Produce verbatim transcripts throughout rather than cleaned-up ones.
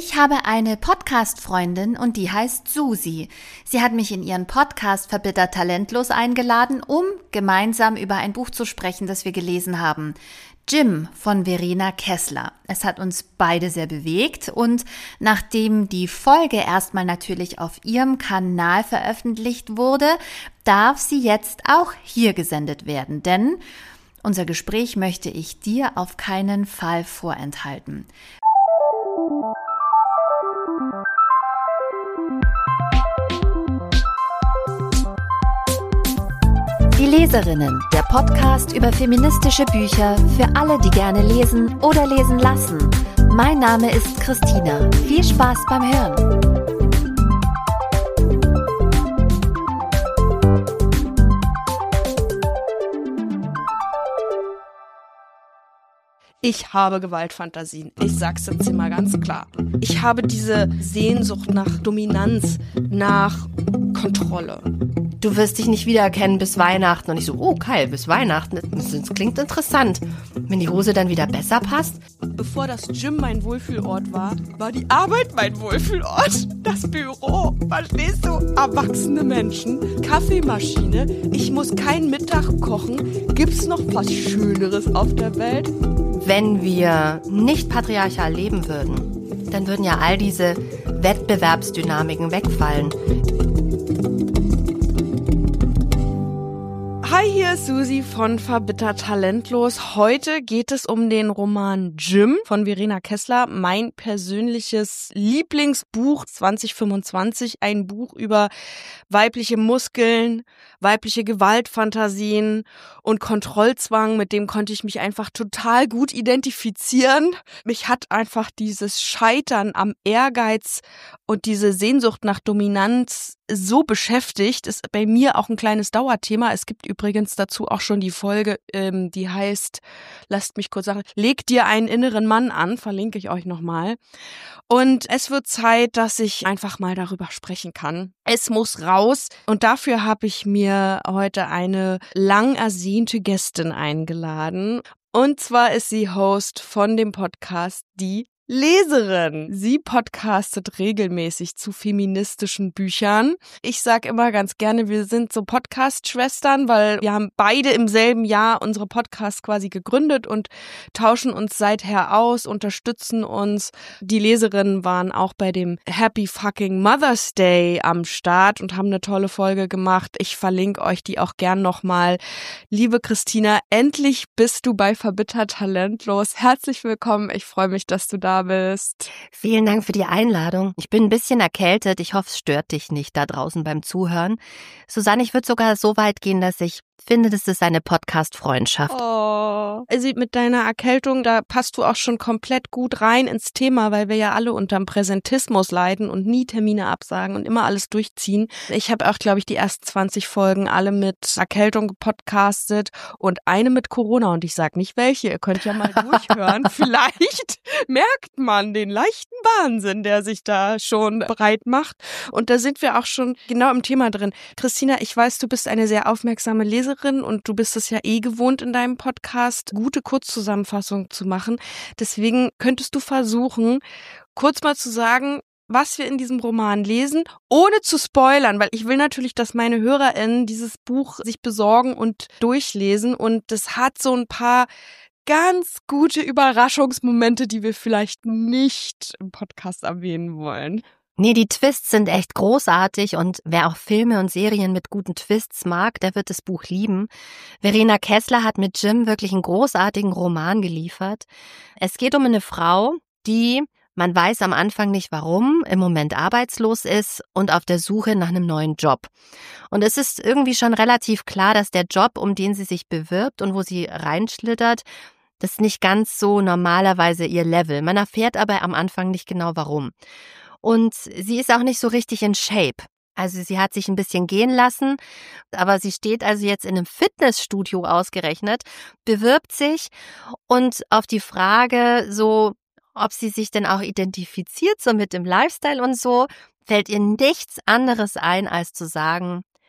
Ich habe eine Podcast-Freundin und die heißt Susi. Sie hat mich in ihren Podcast Verbittert Talentlos eingeladen, um gemeinsam über ein Buch zu sprechen, das wir gelesen haben. Jim von Verena Kessler. Es hat uns beide sehr bewegt und nachdem die Folge erstmal natürlich auf ihrem Kanal veröffentlicht wurde, darf sie jetzt auch hier gesendet werden, denn unser Gespräch möchte ich dir auf keinen Fall vorenthalten. Die Leserinnen, der Podcast über feministische Bücher für alle, die gerne lesen oder lesen lassen. Mein Name ist Christina. Viel Spaß beim Hören. Ich habe Gewaltfantasien. Ich sag's jetzt hier mal ganz klar. Ich habe diese Sehnsucht nach Dominanz, nach Kontrolle. Du wirst dich nicht wiedererkennen bis Weihnachten. Und ich so, oh Kai, bis Weihnachten, das klingt interessant. Wenn die Hose dann wieder besser passt. Bevor das Gym mein Wohlfühlort war, war die Arbeit mein Wohlfühlort. Das Büro, verstehst du? Erwachsene Menschen, Kaffeemaschine. Ich muss keinen Mittag kochen. Gibt's noch was Schöneres auf der Welt? Wenn wir nicht patriarchal leben würden, dann würden ja all diese Wettbewerbsdynamiken wegfallen. Hi, hier ist Susi von Verbittert Talentlos. Heute geht es um den Roman Jim von Verena Kessler, mein persönliches Lieblingsbuch zwanzig fünfundzwanzig. Ein Buch über weibliche Muskeln, weibliche Gewaltfantasien und Kontrollzwang. Mit dem konnte ich mich einfach total gut identifizieren. Mich hat einfach dieses Scheitern am Ehrgeiz und diese Sehnsucht nach Dominanz so beschäftigt. Ist bei mir auch ein kleines Dauerthema. Es gibt übrigens dazu auch schon die Folge, ähm, die heißt, lasst mich kurz sagen, leg dir einen inneren Mann an, verlinke ich euch nochmal. Und es wird Zeit, dass ich einfach mal darüber sprechen kann. Es muss raus und dafür habe ich mir heute eine lang ersehnte Gästin eingeladen. Und zwar ist sie Host von dem Podcast Die Leserin. Sie podcastet regelmäßig zu feministischen Büchern. Ich sag immer ganz gerne, wir sind so Podcast-Schwestern, weil wir haben beide im selben Jahr unsere Podcasts quasi gegründet und tauschen uns seither aus, unterstützen uns. Die Leserinnen waren auch bei dem Happy Fucking Mother's Day am Start und haben eine tolle Folge gemacht. Ich verlinke euch die auch gern nochmal. Liebe Christina, endlich bist du bei Verbittert Talentlos. Herzlich willkommen. Ich freue mich, dass du da bist. Vielen Dank für die Einladung. Ich bin ein bisschen erkältet. Ich hoffe, es stört dich nicht da draußen beim Zuhören. Susanne, ich würde sogar so weit gehen, dass ich finde, das ist eine Podcast-Freundschaft. Oh, also mit deiner Erkältung, da passt du auch schon komplett gut rein ins Thema, weil wir ja alle unterm Präsentismus leiden und nie Termine absagen und immer alles durchziehen. Ich habe auch, glaube ich, die ersten zwanzig Folgen alle mit Erkältung gepodcastet und eine mit Corona und ich sage nicht welche, ihr könnt ja mal durchhören. Vielleicht merkt man den leichten Wahnsinn, der sich da schon breit macht. Und da sind wir auch schon genau im Thema drin. Christina, ich weiß, du bist eine sehr aufmerksame Leserin und du bist es ja eh gewohnt in deinem Podcast, gute Kurzzusammenfassungen zu machen. Deswegen könntest du versuchen, kurz mal zu sagen, was wir in diesem Roman lesen, ohne zu spoilern, weil ich will natürlich, dass meine HörerInnen dieses Buch sich besorgen und durchlesen und es hat so ein paar ganz gute Überraschungsmomente, die wir vielleicht nicht im Podcast erwähnen wollen. Nee, die Twists sind echt großartig und wer auch Filme und Serien mit guten Twists mag, der wird das Buch lieben. Verena Kessler hat mit Jim wirklich einen großartigen Roman geliefert. Es geht um eine Frau, die, man weiß am Anfang nicht warum, im Moment arbeitslos ist und auf der Suche nach einem neuen Job. Und es ist irgendwie schon relativ klar, dass der Job, um den sie sich bewirbt und wo sie reinschlittert, das ist nicht ganz so normalerweise ihr Level. Man erfährt aber am Anfang nicht genau warum. Und sie ist auch nicht so richtig in Shape. Also sie hat sich ein bisschen gehen lassen, aber sie steht also jetzt in einem Fitnessstudio ausgerechnet, bewirbt sich und auf die Frage so, ob sie sich denn auch identifiziert so mit dem Lifestyle und so, fällt ihr nichts anderes ein, als zu sagen,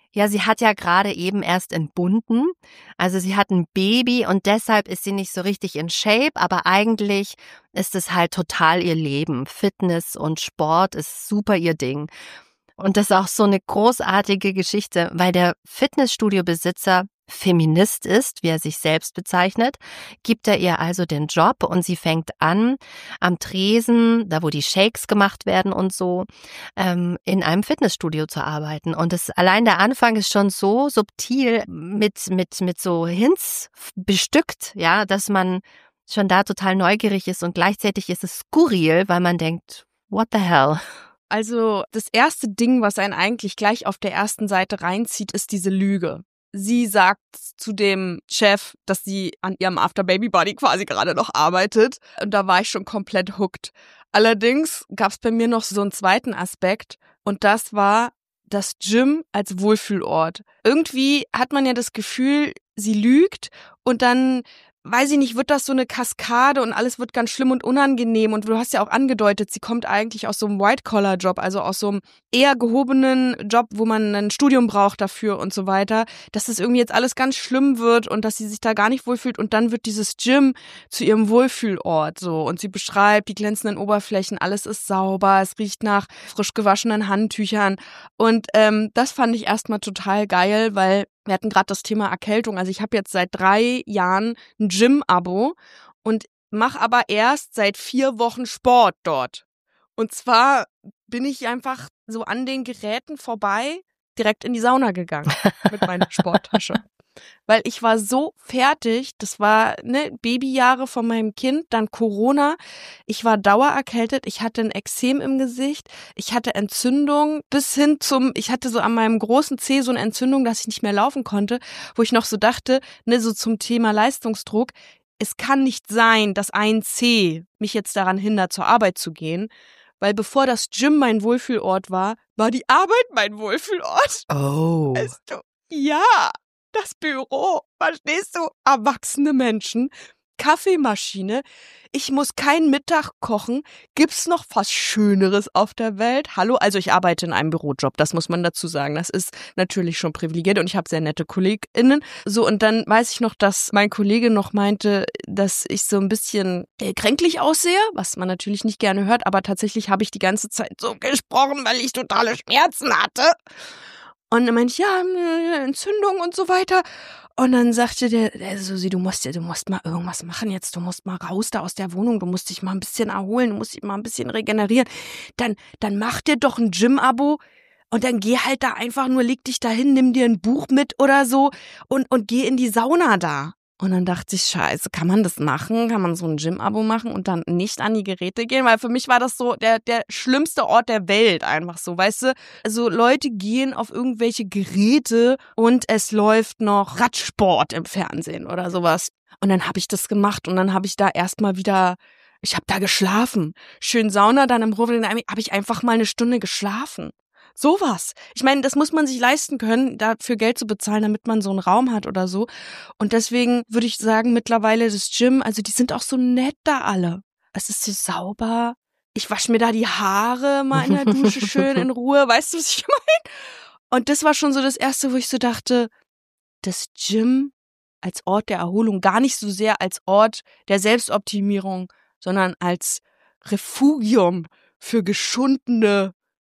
Ja, sie hat ja gerade eben erst entbunden. Also sie hat ein Baby und deshalb ist sie nicht so richtig in Shape, aber eigentlich ist es halt total ihr Leben. Fitness und Sport ist super ihr Ding. Und das ist auch so eine großartige Geschichte, weil der Fitnessstudio-Besitzer Feminist ist, wie er sich selbst bezeichnet, gibt er ihr also den Job und sie fängt an, am Tresen, da wo die Shakes gemacht werden und so, ähm, in einem Fitnessstudio zu arbeiten. Und das, allein der Anfang ist schon so subtil mit, mit, mit so Hints bestückt, ja, dass man schon da total neugierig ist und gleichzeitig ist es skurril, weil man denkt, what the hell? Also das erste Ding, was einen eigentlich gleich auf der ersten Seite reinzieht, ist diese Lüge. Sie sagt zu dem Chef, dass sie an ihrem After-Baby-Body quasi gerade noch arbeitet. Und da war ich schon komplett hooked. Allerdings gab es bei mir noch so einen zweiten Aspekt. Und das war das Gym als Wohlfühlort. Irgendwie hat man ja das Gefühl, sie lügt und dann, weiß ich nicht, wird das so eine Kaskade und alles wird ganz schlimm und unangenehm. Und du hast ja auch angedeutet, sie kommt eigentlich aus so einem White-Collar-Job, also aus so einem eher gehobenen Job, wo man ein Studium braucht dafür und so weiter, dass das irgendwie jetzt alles ganz schlimm wird und dass sie sich da gar nicht wohlfühlt. Und dann wird dieses Gym zu ihrem Wohlfühlort so. Und sie beschreibt die glänzenden Oberflächen, alles ist sauber, es riecht nach frisch gewaschenen Handtüchern. Und ähm, das fand ich erstmal total geil, weil wir hatten gerade das Thema Erkältung. Also ich habe jetzt seit drei Jahren ein Gym-Abo und mache aber erst seit vier Wochen Sport dort. Und zwar bin ich einfach so an den Geräten vorbei direkt in die Sauna gegangen mit meiner Sporttasche. Weil ich war so fertig, das war ne Babyjahre von meinem Kind, dann Corona, ich war dauererkältet, ich hatte ein Ekzem im Gesicht, ich hatte Entzündung bis hin zum, ich hatte so an meinem großen Zeh so eine Entzündung, dass ich nicht mehr laufen konnte, wo ich noch so dachte, ne so zum Thema Leistungsdruck, es kann nicht sein, dass ein Zeh mich jetzt daran hindert, zur Arbeit zu gehen, weil bevor das Gym mein Wohlfühlort war, war die Arbeit mein Wohlfühlort. Oh. Weißt du? Ja. Das Büro, verstehst du? Erwachsene Menschen, Kaffeemaschine. Ich muss keinen Mittag kochen. Gibt's noch was Schöneres auf der Welt? Hallo? Also ich arbeite in einem Bürojob, das muss man dazu sagen. Das ist natürlich schon privilegiert und ich habe sehr nette KollegInnen. So, und dann weiß ich noch, dass mein Kollege noch meinte, dass ich so ein bisschen äh, kränklich aussehe, was man natürlich nicht gerne hört, aber tatsächlich habe ich die ganze Zeit so gesprochen, weil ich totale Schmerzen hatte. Und dann meinte ich, ja, Entzündung und so weiter. Und dann sagte der, der Susi, du musst, du musst mal irgendwas machen jetzt. Du musst mal raus da aus der Wohnung. Du musst dich mal ein bisschen erholen. Du musst dich mal ein bisschen regenerieren. Dann, dann mach dir doch ein Gym-Abo. Und dann geh halt da einfach nur, leg dich da hin, nimm dir ein Buch mit oder so und, und geh in die Sauna da. Und dann dachte ich, scheiße, kann man das machen? Kann man so ein Gym-Abo machen und dann nicht an die Geräte gehen? Weil für mich war das so der, der schlimmste Ort der Welt einfach so, weißt du? Also Leute gehen auf irgendwelche Geräte und es läuft noch Radsport im Fernsehen oder sowas. Und dann habe ich das gemacht und dann habe ich da erstmal wieder, ich habe da geschlafen. Schön Sauna, dann im Ruhrgebiet habe ich einfach mal eine Stunde geschlafen. Sowas. Ich meine, das muss man sich leisten können, dafür Geld zu bezahlen, damit man so einen Raum hat oder so. Und deswegen würde ich sagen, mittlerweile das Gym, also die sind auch so nett da alle. Es ist so sauber. Ich wasche mir da die Haare mal in der Dusche schön in Ruhe. Weißt du, was ich meine? Und das war schon so das Erste, wo ich so dachte, das Gym als Ort der Erholung, gar nicht so sehr als Ort der Selbstoptimierung, sondern als Refugium für geschundene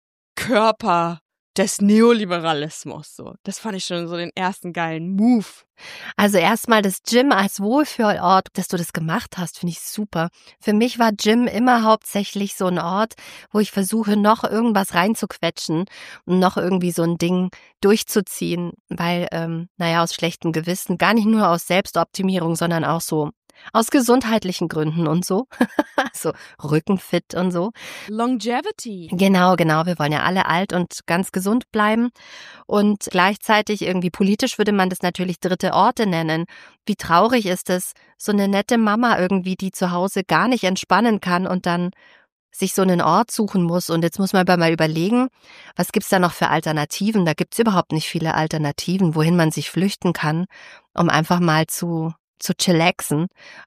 Körper des Neoliberalismus. So, das fand ich schon so den ersten geilen Move. Also erstmal das Gym als Wohlfühlort, dass du das gemacht hast, finde ich super. Für mich war Gym immer hauptsächlich so ein Ort, wo ich versuche, noch irgendwas reinzuquetschen und noch irgendwie so ein Ding durchzuziehen, weil, ähm, naja, aus schlechtem Gewissen, gar nicht nur aus Selbstoptimierung, sondern auch so aus gesundheitlichen Gründen und so. So Rückenfit und so. Longevity. Genau, genau. Wir wollen ja alle alt und ganz gesund bleiben. Und gleichzeitig irgendwie politisch würde man das natürlich dritte Orte nennen. Wie traurig ist es, so eine nette Mama irgendwie, die zu Hause gar nicht entspannen kann und dann sich so einen Ort suchen muss. Und jetzt muss man aber mal überlegen, was gibt's da noch für Alternativen? Da gibt's überhaupt nicht viele Alternativen, wohin man sich flüchten kann, um einfach mal zu zu chillaxen.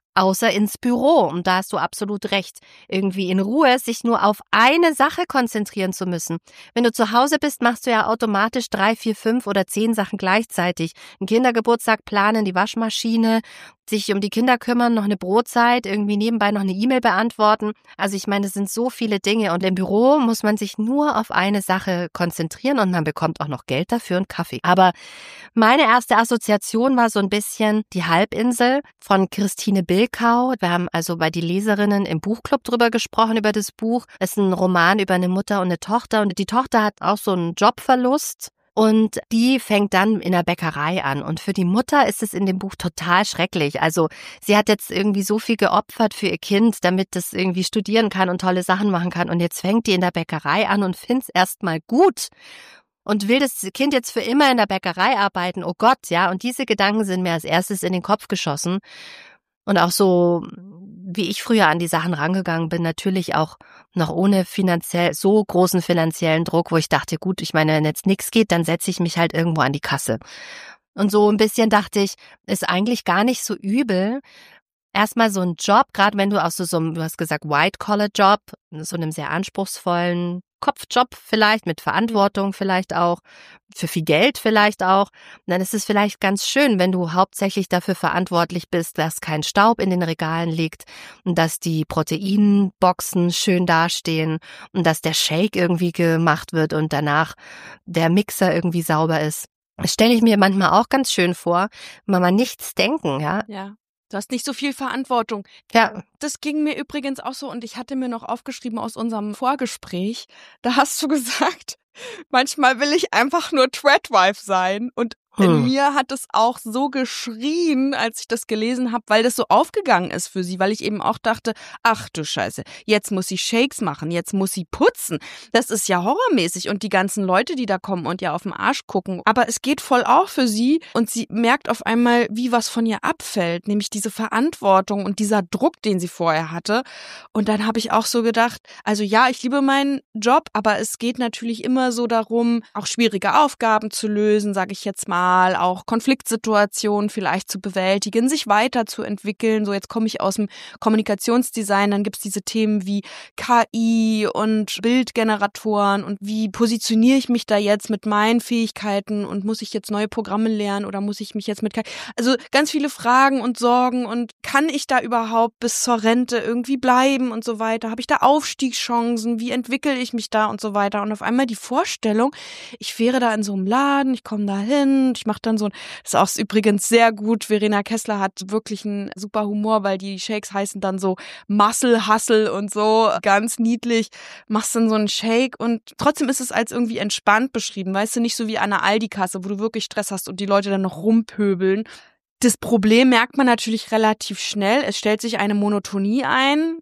Außer ins Büro. Und da hast du absolut recht. Irgendwie in Ruhe sich nur auf eine Sache konzentrieren zu müssen. Wenn du zu Hause bist, machst du ja automatisch drei, vier, fünf oder zehn Sachen gleichzeitig. Einen Kindergeburtstag planen, die Waschmaschine, sich um die Kinder kümmern, noch eine Brotzeit, irgendwie nebenbei noch eine E-Mail beantworten. Also ich meine, es sind so viele Dinge. Und im Büro muss man sich nur auf eine Sache konzentrieren und man bekommt auch noch Geld dafür und Kaffee. Aber meine erste Assoziation war so ein bisschen die Halbinsel von Christine Bilkau. Wir haben also bei die Leserinnen im Buchclub drüber gesprochen, über das Buch. Es ist ein Roman über eine Mutter und eine Tochter. Und die Tochter hat auch so einen Jobverlust. Und die fängt dann in der Bäckerei an. Und für die Mutter ist es in dem Buch total schrecklich. Also sie hat jetzt irgendwie so viel geopfert für ihr Kind, damit es irgendwie studieren kann und tolle Sachen machen kann. Und jetzt fängt die in der Bäckerei an und findet es erstmal gut. Und will das Kind jetzt für immer in der Bäckerei arbeiten? Oh Gott, ja. Und diese Gedanken sind mir als erstes in den Kopf geschossen. Und auch so, wie ich früher an die Sachen rangegangen bin, natürlich auch noch ohne finanziell so großen finanziellen Druck, wo ich dachte, gut, ich meine, wenn jetzt nichts geht, dann setze ich mich halt irgendwo an die Kasse. Und so ein bisschen dachte ich, ist eigentlich gar nicht so übel. Erstmal so ein Job, gerade wenn du aus so, so einem, du hast gesagt, White-Collar-Job, so einem sehr anspruchsvollen Kopfjob vielleicht, mit Verantwortung vielleicht auch, für viel Geld vielleicht auch. Und dann ist es vielleicht ganz schön, wenn du hauptsächlich dafür verantwortlich bist, dass kein Staub in den Regalen liegt und dass die Proteinboxen schön dastehen und dass der Shake irgendwie gemacht wird und danach der Mixer irgendwie sauber ist. Das stelle ich mir manchmal auch ganz schön vor, wenn man nichts denken, ja. Ja. Du hast nicht so viel Verantwortung. Ja. Das ging mir übrigens auch so und ich hatte mir noch aufgeschrieben aus unserem Vorgespräch, da hast du gesagt, manchmal will ich einfach nur Tradwife sein und in hm. mir hat es auch so geschrien, als ich das gelesen habe, weil das so aufgegangen ist für sie, weil ich eben auch dachte, ach du Scheiße, jetzt muss sie Shakes machen, jetzt muss sie putzen. Das ist ja horrormäßig und die ganzen Leute, die da kommen und ja auf den Arsch gucken. Aber es geht voll auch für sie und sie merkt auf einmal, wie was von ihr abfällt, nämlich diese Verantwortung und dieser Druck, den sie vorher hatte. Und dann habe ich auch so gedacht, also ja, ich liebe meinen Job, aber es geht natürlich immer so darum, auch schwierige Aufgaben zu lösen, sage ich jetzt mal, auch Konfliktsituationen vielleicht zu bewältigen, sich weiterzuentwickeln. So, jetzt komme ich aus dem Kommunikationsdesign, dann gibt es diese Themen wie K I und Bildgeneratoren und wie positioniere ich mich da jetzt mit meinen Fähigkeiten und muss ich jetzt neue Programme lernen oder muss ich mich jetzt mit K I... Also ganz viele Fragen und Sorgen und kann ich da überhaupt bis zur Rente irgendwie bleiben und so weiter? Habe ich da Aufstiegschancen? Wie entwickle ich mich da und so weiter? Und auf einmal die Vorstellung, ich wäre da in so einem Laden, ich komme da hin, ich mache dann so ein, das ist auch übrigens sehr gut, Verena Kessler hat wirklich einen super Humor, weil die Shakes heißen dann so Muscle Hustle und so, ganz niedlich, machst dann so einen Shake und trotzdem ist es als irgendwie entspannt beschrieben, weißt du, nicht so wie an einer Aldi-Kasse, wo du wirklich Stress hast und die Leute dann noch rumpöbeln. Das Problem merkt man natürlich relativ schnell, es stellt sich eine Monotonie ein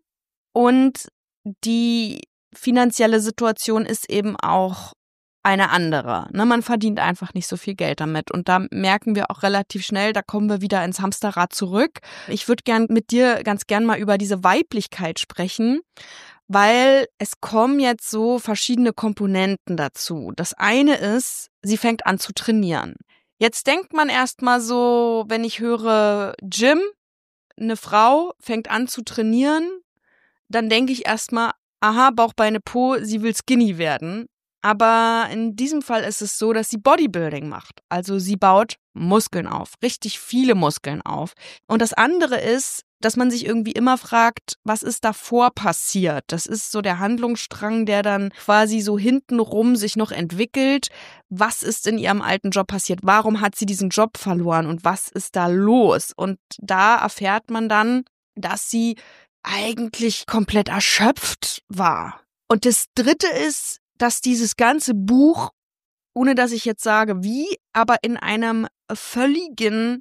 und die finanzielle Situation ist eben auch eine andere. Ne, man verdient einfach nicht so viel Geld damit. Und da merken wir auch relativ schnell, da kommen wir wieder ins Hamsterrad zurück. Ich würde gern mit dir ganz gern mal über diese Weiblichkeit sprechen, weil es kommen jetzt so verschiedene Komponenten dazu. Das eine ist, sie fängt an zu trainieren. Jetzt denkt man erstmal so, wenn ich höre Gym, eine Frau fängt an zu trainieren, dann denke ich erstmal, aha, Bauch, Beine, Po, sie will skinny werden. Aber in diesem Fall ist es so, dass sie Bodybuilding macht. Also sie baut Muskeln auf, richtig viele Muskeln auf. Und das andere ist, dass man sich irgendwie immer fragt, was ist davor passiert? Das ist so der Handlungsstrang, der dann quasi so hintenrum sich noch entwickelt. Was ist in ihrem alten Job passiert? Warum hat sie diesen Job verloren? Und was ist da los? Und da erfährt man dann, dass sie eigentlich komplett erschöpft war. Und das Dritte ist, dass dieses ganze Buch, ohne dass ich jetzt sage wie, aber in einem völligen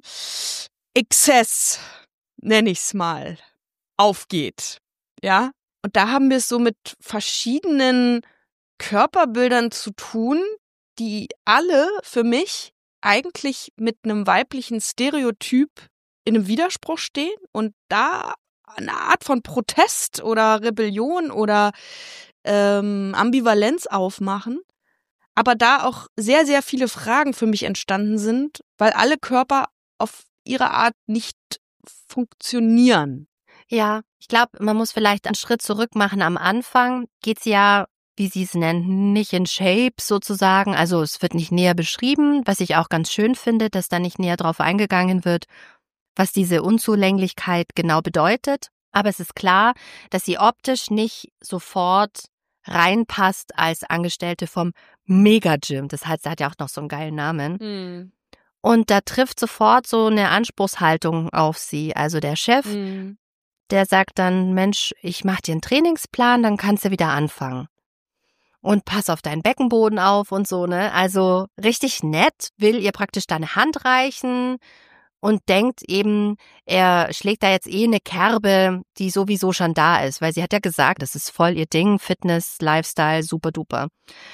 Exzess, nenne ich es mal, aufgeht. Ja? Und da haben wir es so mit verschiedenen Körperbildern zu tun, die alle für mich eigentlich mit einem weiblichen Stereotyp in einem Widerspruch stehen und da eine Art von Protest oder Rebellion oder ähm, Ambivalenz aufmachen, aber da auch sehr, sehr viele Fragen für mich entstanden sind, weil alle Körper auf ihre Art nicht funktionieren. Ja, ich glaube, man muss vielleicht einen Schritt zurück machen. Am Anfang geht's ja, wie sie es nennen, nicht in Shape sozusagen. Also es wird nicht näher beschrieben, was ich auch ganz schön finde, dass da nicht näher drauf eingegangen wird, was diese Unzulänglichkeit genau bedeutet. Aber es ist klar, dass sie optisch nicht sofort reinpasst als Angestellte vom Mega-Gym. Das heißt, sie hat ja auch noch so einen geilen Namen. Hm. Und da trifft sofort so eine Anspruchshaltung auf sie. Also der Chef, Hm. der sagt dann, Mensch, ich mache dir einen Trainingsplan, dann kannst du wieder anfangen. Und pass auf deinen Beckenboden auf und so, ne? Also richtig nett, will ihr praktisch deine Hand reichen und denkt eben, er schlägt da jetzt eh eine Kerbe, die sowieso schon da ist, weil sie hat ja gesagt, das ist voll ihr Ding, Fitness, Lifestyle, super duper.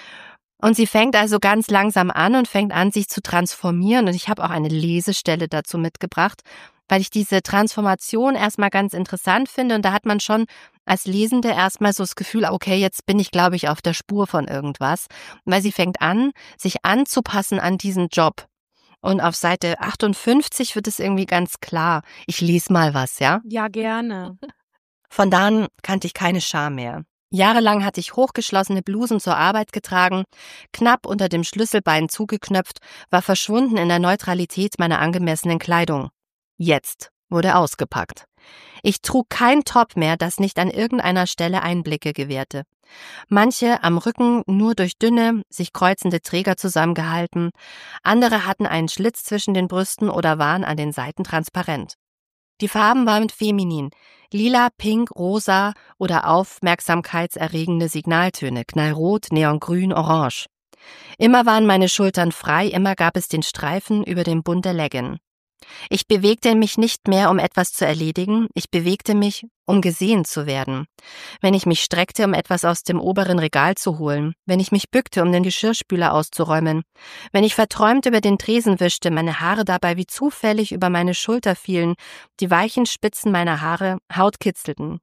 Und sie fängt also ganz langsam an und fängt an, sich zu transformieren. Und ich habe auch eine Lesestelle dazu mitgebracht, weil ich diese Transformation erstmal ganz interessant finde. Und da hat man schon als Lesende erstmal so das Gefühl, okay, jetzt bin ich, glaube ich, auf der Spur von irgendwas. Weil sie fängt an, sich anzupassen an diesen Job. Und auf Seite achtundfünfzig wird es irgendwie ganz klar. Ich lese mal was, ja? Ja, gerne. Von da an kannte ich keine Scham mehr. Jahrelang hatte ich hochgeschlossene Blusen zur Arbeit getragen, knapp unter dem Schlüsselbein zugeknöpft, war verschwunden in der Neutralität meiner angemessenen Kleidung. Jetzt wurde ausgepackt. Ich trug kein Top mehr, das nicht an irgendeiner Stelle Einblicke gewährte. Manche am Rücken nur durch dünne, sich kreuzende Träger zusammengehalten, andere hatten einen Schlitz zwischen den Brüsten oder waren an den Seiten transparent. Die Farben waren feminin, lila, pink, rosa oder aufmerksamkeitserregende Signaltöne, knallrot, neongrün, orange. Immer waren meine Schultern frei, immer gab es den Streifen über dem Bund der Leggin. Ich bewegte mich nicht mehr, um etwas zu erledigen, ich bewegte mich, um gesehen zu werden. Wenn ich mich streckte, um etwas aus dem oberen Regal zu holen, wenn ich mich bückte, um den Geschirrspüler auszuräumen, wenn ich verträumt über den Tresen wischte, meine Haare dabei wie zufällig über meine Schulter fielen, die weichen Spitzen meiner Haare Haut kitzelten.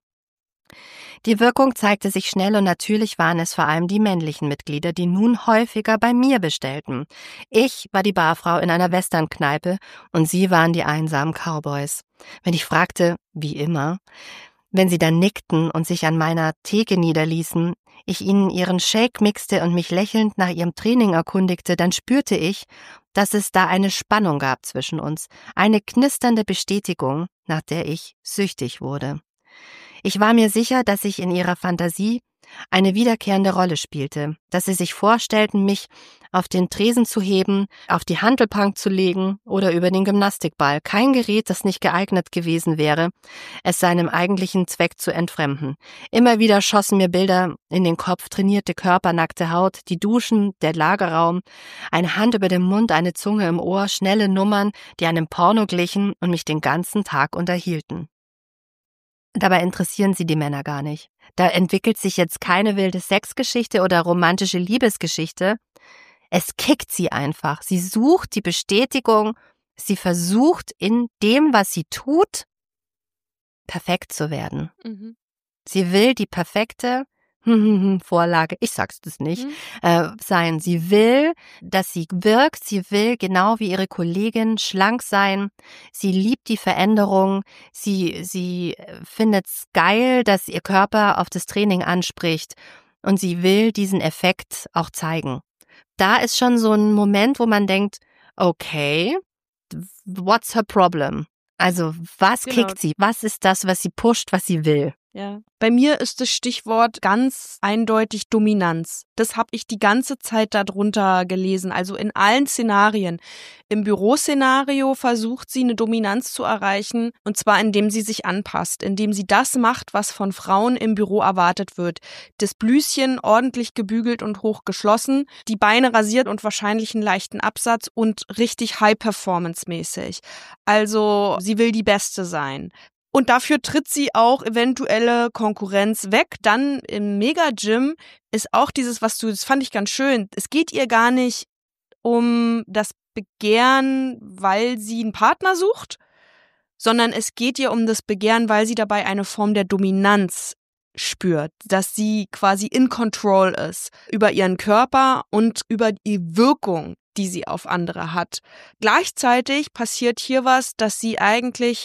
Die Wirkung zeigte sich schnell und natürlich waren es vor allem die männlichen Mitglieder, die nun häufiger bei mir bestellten. Ich war die Barfrau in einer Westernkneipe und sie waren die einsamen Cowboys. Wenn ich fragte, wie immer, wenn sie dann nickten und sich an meiner Theke niederließen, ich ihnen ihren Shake mixte und mich lächelnd nach ihrem Training erkundigte, dann spürte ich, dass es da eine Spannung gab zwischen uns, eine knisternde Bestätigung, nach der ich süchtig wurde. Ich war mir sicher, dass ich in ihrer Fantasie eine wiederkehrende Rolle spielte, dass sie sich vorstellten, mich auf den Tresen zu heben, auf die Hantelbank zu legen oder über den Gymnastikball. Kein Gerät, das nicht geeignet gewesen wäre, es seinem eigentlichen Zweck zu entfremden. Immer wieder schossen mir Bilder in den Kopf, trainierte Körper, nackte Haut, die Duschen, der Lagerraum, eine Hand über dem Mund, eine Zunge im Ohr, schnelle Nummern, die einem Porno glichen und mich den ganzen Tag unterhielten. Dabei interessieren sie die Männer gar nicht. Da entwickelt sich jetzt keine wilde Sexgeschichte oder romantische Liebesgeschichte. Es kickt sie einfach. Sie sucht die Bestätigung, sie versucht in dem, was sie tut, perfekt zu werden. Mhm. Sie will die perfekte Vorlage, ich sag's das nicht, Mhm. äh, sein. Sie will, dass sie wirkt, sie will genau wie ihre Kollegin schlank sein, sie liebt die Veränderung, sie, sie findet's geil, dass ihr Körper auf das Training anspricht und sie will diesen Effekt auch zeigen. Da ist schon so ein Moment, wo man denkt, okay, what's her problem? Also was Genau. kickt sie? Was ist das, was sie pusht, was sie will? Ja. Bei mir ist das Stichwort ganz eindeutig Dominanz. Das habe ich die ganze Zeit darunter gelesen, also in allen Szenarien. Im Büroszenario versucht sie eine Dominanz zu erreichen, und zwar indem sie sich anpasst, indem sie das macht, was von Frauen im Büro erwartet wird. Das Blüschen ordentlich gebügelt und hochgeschlossen, die Beine rasiert und wahrscheinlich einen leichten Absatz und richtig High-Performance-mäßig. Also sie will die Beste sein. Und dafür tritt sie auch eventuelle Konkurrenz weg. Dann im Mega-Gym ist auch dieses, was du, das fand ich ganz schön, es geht ihr gar nicht um das Begehren, weil sie einen Partner sucht, sondern es geht ihr um das Begehren, weil sie dabei eine Form der Dominanz spürt, dass sie quasi in Control ist über ihren Körper und über die Wirkung, die sie auf andere hat. Gleichzeitig passiert hier was, dass sie eigentlich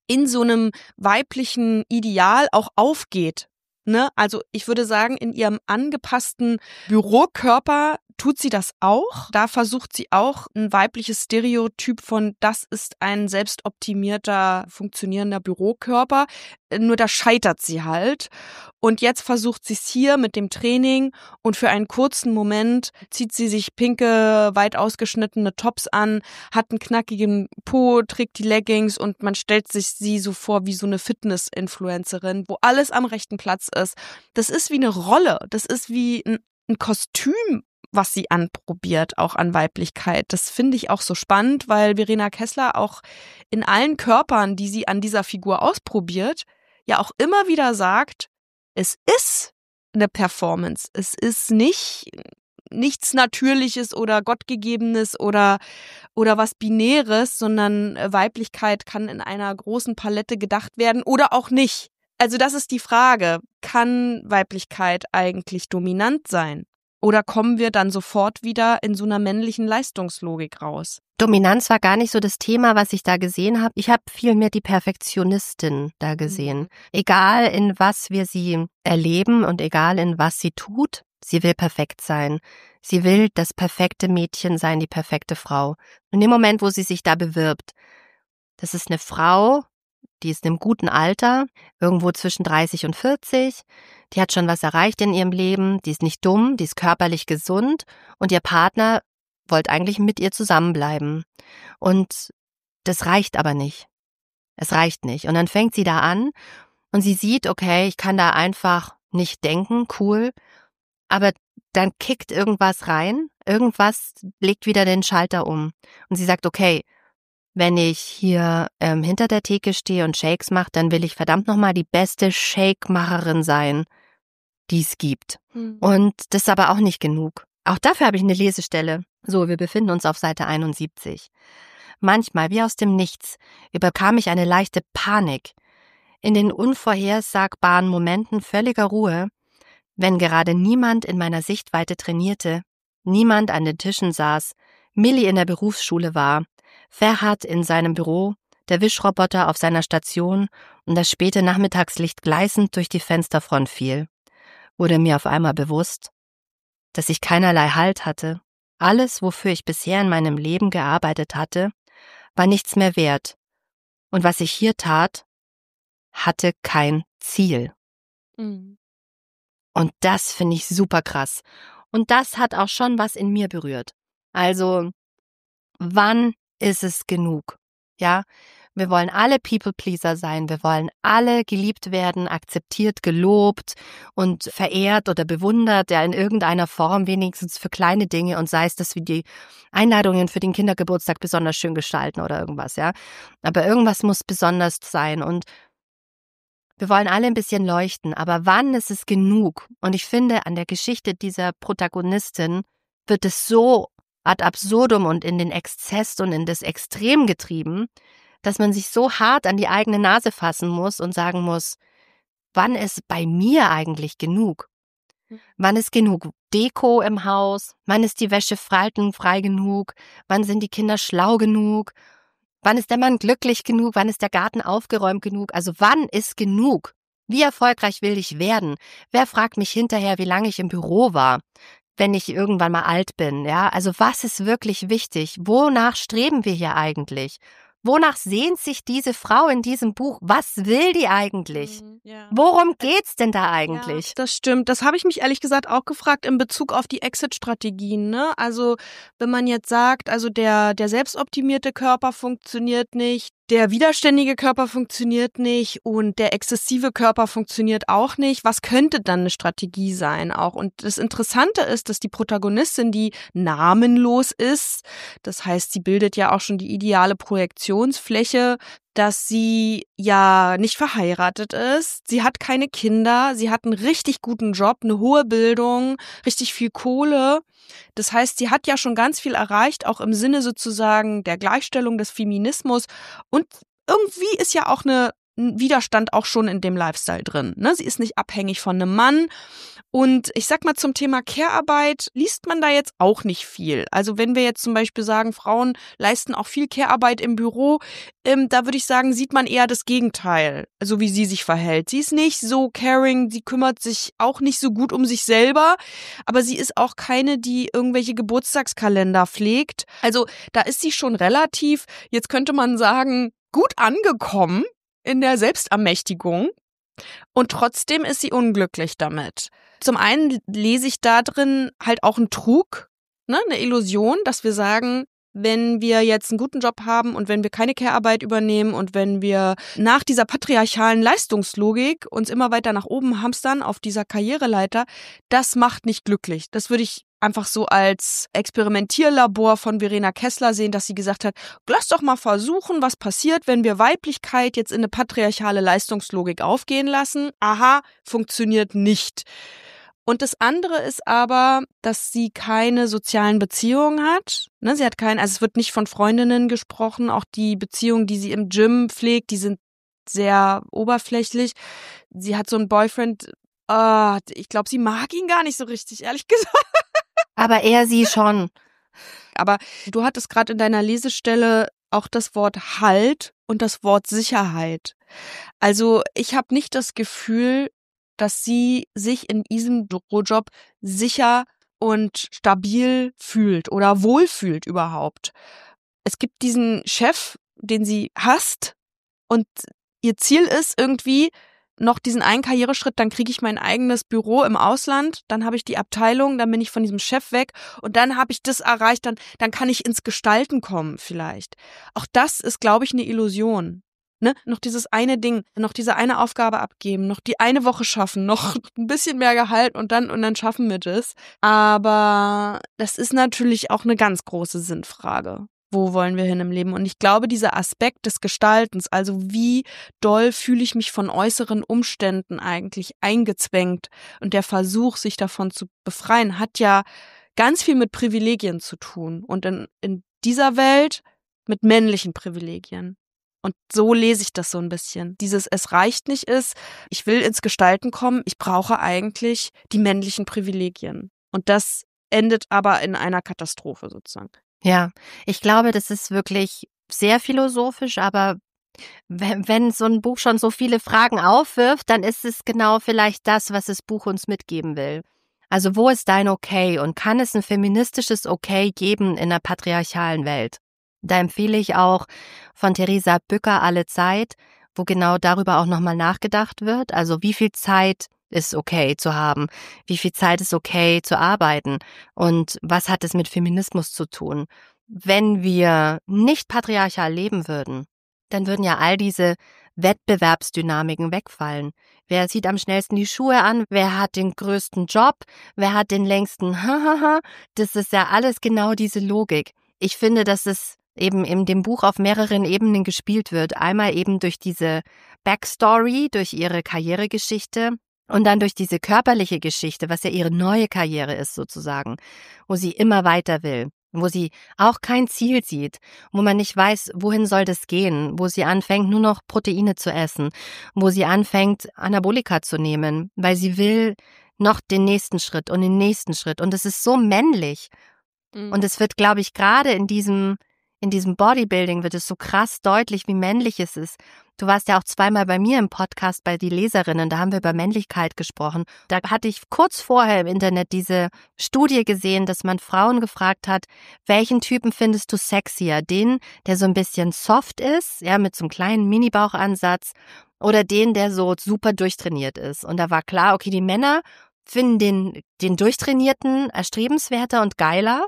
in so einem weiblichen Ideal auch aufgeht. Ne? Also ich würde sagen, in ihrem angepassten Bürokörper tut sie das auch. Da versucht sie auch ein weibliches Stereotyp von, das ist ein selbstoptimierter, funktionierender Bürokörper. Nur da scheitert sie halt. Und jetzt versucht sie es hier mit dem Training und für einen kurzen Moment zieht sie sich pinke, weit ausgeschnittene Tops an, hat einen knackigen Po, trägt die Leggings und man stellt sich sie so vor wie so eine Fitness-Influencerin, wo alles am rechten Platz ist. Das ist wie eine Rolle, das ist wie ein, ein Kostüm, was sie anprobiert, auch an Weiblichkeit. Das finde ich auch so spannend, weil Verena Kessler auch in allen Körpern, die sie an dieser Figur ausprobiert, ja auch immer wieder sagt, es ist eine Performance. Es ist nicht nichts Natürliches oder Gottgegebenes oder, oder was Binäres, sondern Weiblichkeit kann in einer großen Palette gedacht werden oder auch nicht. Also das ist die Frage, kann Weiblichkeit eigentlich dominant sein? Oder kommen wir dann sofort wieder in so einer männlichen Leistungslogik raus? Dominanz war gar nicht so das Thema, was ich da gesehen habe. Ich habe vielmehr die Perfektionistin da gesehen. Mhm. Egal in was wir sie erleben und egal in was sie tut, sie will perfekt sein. Sie will das perfekte Mädchen sein, die perfekte Frau. Und in dem Moment, wo sie sich da bewirbt, das ist eine Frau, die ist in einem guten Alter, irgendwo zwischen dreißig und vierzig. Die hat schon was erreicht in ihrem Leben, die ist nicht dumm, die ist körperlich gesund und ihr Partner wollte eigentlich mit ihr zusammenbleiben. Und das reicht aber nicht. Es reicht nicht. Und dann fängt sie da an und sie sieht, okay, ich kann da einfach nicht denken, cool, aber dann kickt irgendwas rein, irgendwas legt wieder den Schalter um. Und sie sagt, okay, wenn ich hier ähm, hinter der Theke stehe und Shakes mache, dann will ich verdammt nochmal die beste Shake-Macherin sein, die es gibt. Mhm. Und das ist aber auch nicht genug. Auch dafür habe ich eine Lesestelle. So, wir befinden uns auf Seite einundsiebzig. Manchmal, wie aus dem Nichts, überkam ich eine leichte Panik. In den unvorhersagbaren Momenten völliger Ruhe, wenn gerade niemand in meiner Sichtweite trainierte, niemand an den Tischen saß, Millie in der Berufsschule war, Ferhat in seinem Büro, der Wischroboter auf seiner Station und das späte Nachmittagslicht gleißend durch die Fensterfront fiel, wurde mir auf einmal bewusst, dass ich keinerlei Halt hatte. Alles, wofür ich bisher in meinem Leben gearbeitet hatte, war nichts mehr wert. Und was ich hier tat, hatte kein Ziel. Mhm. Und das finde ich super krass. Und das hat auch schon was in mir berührt. Also, wann ist es genug? Ja, wir wollen alle People-Pleaser sein, wir wollen alle geliebt werden, akzeptiert, gelobt und verehrt oder bewundert, ja in irgendeiner Form, wenigstens für kleine Dinge und sei es, dass wir die Einladungen für den Kindergeburtstag besonders schön gestalten oder irgendwas, ja. Aber irgendwas muss besonders sein und wir wollen alle ein bisschen leuchten, aber wann ist es genug? Und ich finde, an der Geschichte dieser Protagonistin wird es so ad absurdum und in den Exzess und in das Extrem getrieben, dass man sich so hart an die eigene Nase fassen muss und sagen muss, wann ist bei mir eigentlich genug? Wann ist genug Deko im Haus? Wann ist die Wäsche faltenfrei genug? Wann sind die Kinder schlau genug? Wann ist der Mann glücklich genug? Wann ist der Garten aufgeräumt genug? Also wann ist genug? Wie erfolgreich will ich werden? Wer fragt mich hinterher, wie lange ich im Büro war, wenn ich irgendwann mal alt bin? Ja, also was ist wirklich wichtig? Wonach streben wir hier eigentlich? Wonach sehnt sich diese Frau in diesem Buch? Was will die eigentlich? Mhm, ja. Worum geht's denn da eigentlich? Ja, das stimmt. Das habe ich mich ehrlich gesagt auch gefragt in Bezug auf die Exit-Strategien. Ne? Also wenn man jetzt sagt, also der, der selbstoptimierte Körper funktioniert nicht, der widerständige Körper funktioniert nicht und der exzessive Körper funktioniert auch nicht. Was könnte dann eine Strategie sein auch? Und das Interessante ist, dass die Protagonistin, die namenlos ist, das heißt, sie bildet ja auch schon die ideale Projektionsfläche, dass sie ja nicht verheiratet ist, sie hat keine Kinder, sie hat einen richtig guten Job, eine hohe Bildung, richtig viel Kohle. Das heißt, sie hat ja schon ganz viel erreicht, auch im Sinne sozusagen der Gleichstellung des Feminismus. Und irgendwie ist ja auch eine, ein Widerstand auch schon in dem Lifestyle drin. Ne? Sie ist nicht abhängig von einem Mann Und ich sag mal, zum Thema Care-Arbeit liest man da jetzt auch nicht viel. Also wenn wir jetzt zum Beispiel sagen, Frauen leisten auch viel Care-Arbeit im Büro, ähm, da würde ich sagen, sieht man eher das Gegenteil, so wie sie sich verhält. Sie ist nicht so caring, sie kümmert sich auch nicht so gut um sich selber, aber sie ist auch keine, die irgendwelche Geburtstagskalender pflegt. Also da ist sie schon relativ, jetzt könnte man sagen, gut angekommen in der Selbstermächtigung. Und trotzdem ist sie unglücklich damit. Zum einen lese ich da drin halt auch einen Trug, ne, eine Illusion, dass wir sagen, wenn wir jetzt einen guten Job haben und wenn wir keine Care-Arbeit übernehmen und wenn wir nach dieser patriarchalen Leistungslogik uns immer weiter nach oben hamstern auf dieser Karriereleiter, das macht nicht glücklich. Das würde ich einfach so als Experimentierlabor von Verena Kessler sehen, dass sie gesagt hat, lass doch mal versuchen, was passiert, wenn wir Weiblichkeit jetzt in eine patriarchale Leistungslogik aufgehen lassen. Aha, funktioniert nicht. Und das andere ist aber, dass sie keine sozialen Beziehungen hat. Ne, sie hat keinen, also es wird nicht von Freundinnen gesprochen. Auch die Beziehungen, die sie im Gym pflegt, die sind sehr oberflächlich. Sie hat so einen Boyfriend, uh, ich glaube, sie mag ihn gar nicht so richtig, ehrlich gesagt. Aber er sie schon. Aber du hattest gerade in deiner Lesestelle auch das Wort Halt und das Wort Sicherheit. Also ich habe nicht das Gefühl, dass sie sich in diesem Bürojob sicher und stabil fühlt oder wohlfühlt überhaupt. Es gibt diesen Chef, den sie hasst und ihr Ziel ist irgendwie noch diesen einen Karriereschritt, dann kriege ich mein eigenes Büro im Ausland, dann habe ich die Abteilung, dann bin ich von diesem Chef weg und dann habe ich das erreicht, dann, dann kann ich ins Gestalten kommen vielleicht. Auch das ist, glaube ich, eine Illusion. Ne? Noch dieses eine Ding, noch diese eine Aufgabe abgeben, noch die eine Woche schaffen, noch ein bisschen mehr Gehalt und dann und dann schaffen wir das. Aber das ist natürlich auch eine ganz große Sinnfrage. Wo wollen wir hin im Leben? Und ich glaube, dieser Aspekt des Gestaltens, also wie doll fühle ich mich von äußeren Umständen eigentlich eingezwängt und der Versuch, sich davon zu befreien, hat ja ganz viel mit Privilegien zu tun und in, in dieser Welt mit männlichen Privilegien. Und so lese ich das so ein bisschen. Dieses es reicht nicht ist, ich will ins Gestalten kommen, ich brauche eigentlich die männlichen Privilegien. Und das endet aber in einer Katastrophe sozusagen. Ja, ich glaube, das ist wirklich sehr philosophisch, aber wenn, wenn so ein Buch schon so viele Fragen aufwirft, dann ist es genau vielleicht das, was das Buch uns mitgeben will. Also wo ist dein Okay und kann es ein feministisches Okay geben in einer patriarchalen Welt? Da empfehle ich auch von Theresa Bücker Alle Zeit, wo genau darüber auch nochmal nachgedacht wird. Also wie viel Zeit ist okay zu haben? Wie viel Zeit ist okay zu arbeiten? Und was hat es mit Feminismus zu tun? Wenn wir nicht patriarchal leben würden, dann würden ja all diese Wettbewerbsdynamiken wegfallen. Wer zieht am schnellsten die Schuhe an? Wer hat den größten Job? Wer hat den längsten Hahaha? Das ist ja alles genau diese Logik. Ich finde, dass es eben in dem Buch auf mehreren Ebenen gespielt wird. Einmal eben durch diese Backstory, durch ihre Karrieregeschichte und dann durch diese körperliche Geschichte, was ja ihre neue Karriere ist sozusagen, wo sie immer weiter will, wo sie auch kein Ziel sieht, wo man nicht weiß, wohin soll das gehen, wo sie anfängt, nur noch Proteine zu essen, wo sie anfängt, Anabolika zu nehmen, weil sie will noch den nächsten Schritt und den nächsten Schritt. Und es ist so männlich. Mhm. Und es wird, glaube ich, gerade in diesem In diesem Bodybuilding wird es so krass deutlich, wie männlich es ist. Du warst ja auch zweimal bei mir im Podcast bei die Leserinnen, da haben wir über Männlichkeit gesprochen. Da hatte ich kurz vorher im Internet diese Studie gesehen, dass man Frauen gefragt hat, welchen Typen findest du sexier? Den, der so ein bisschen soft ist, ja, mit so einem kleinen Mini-Bauchansatz, oder den, der so super durchtrainiert ist. Und da war klar, okay, die Männer finden den, den Durchtrainierten erstrebenswerter und geiler.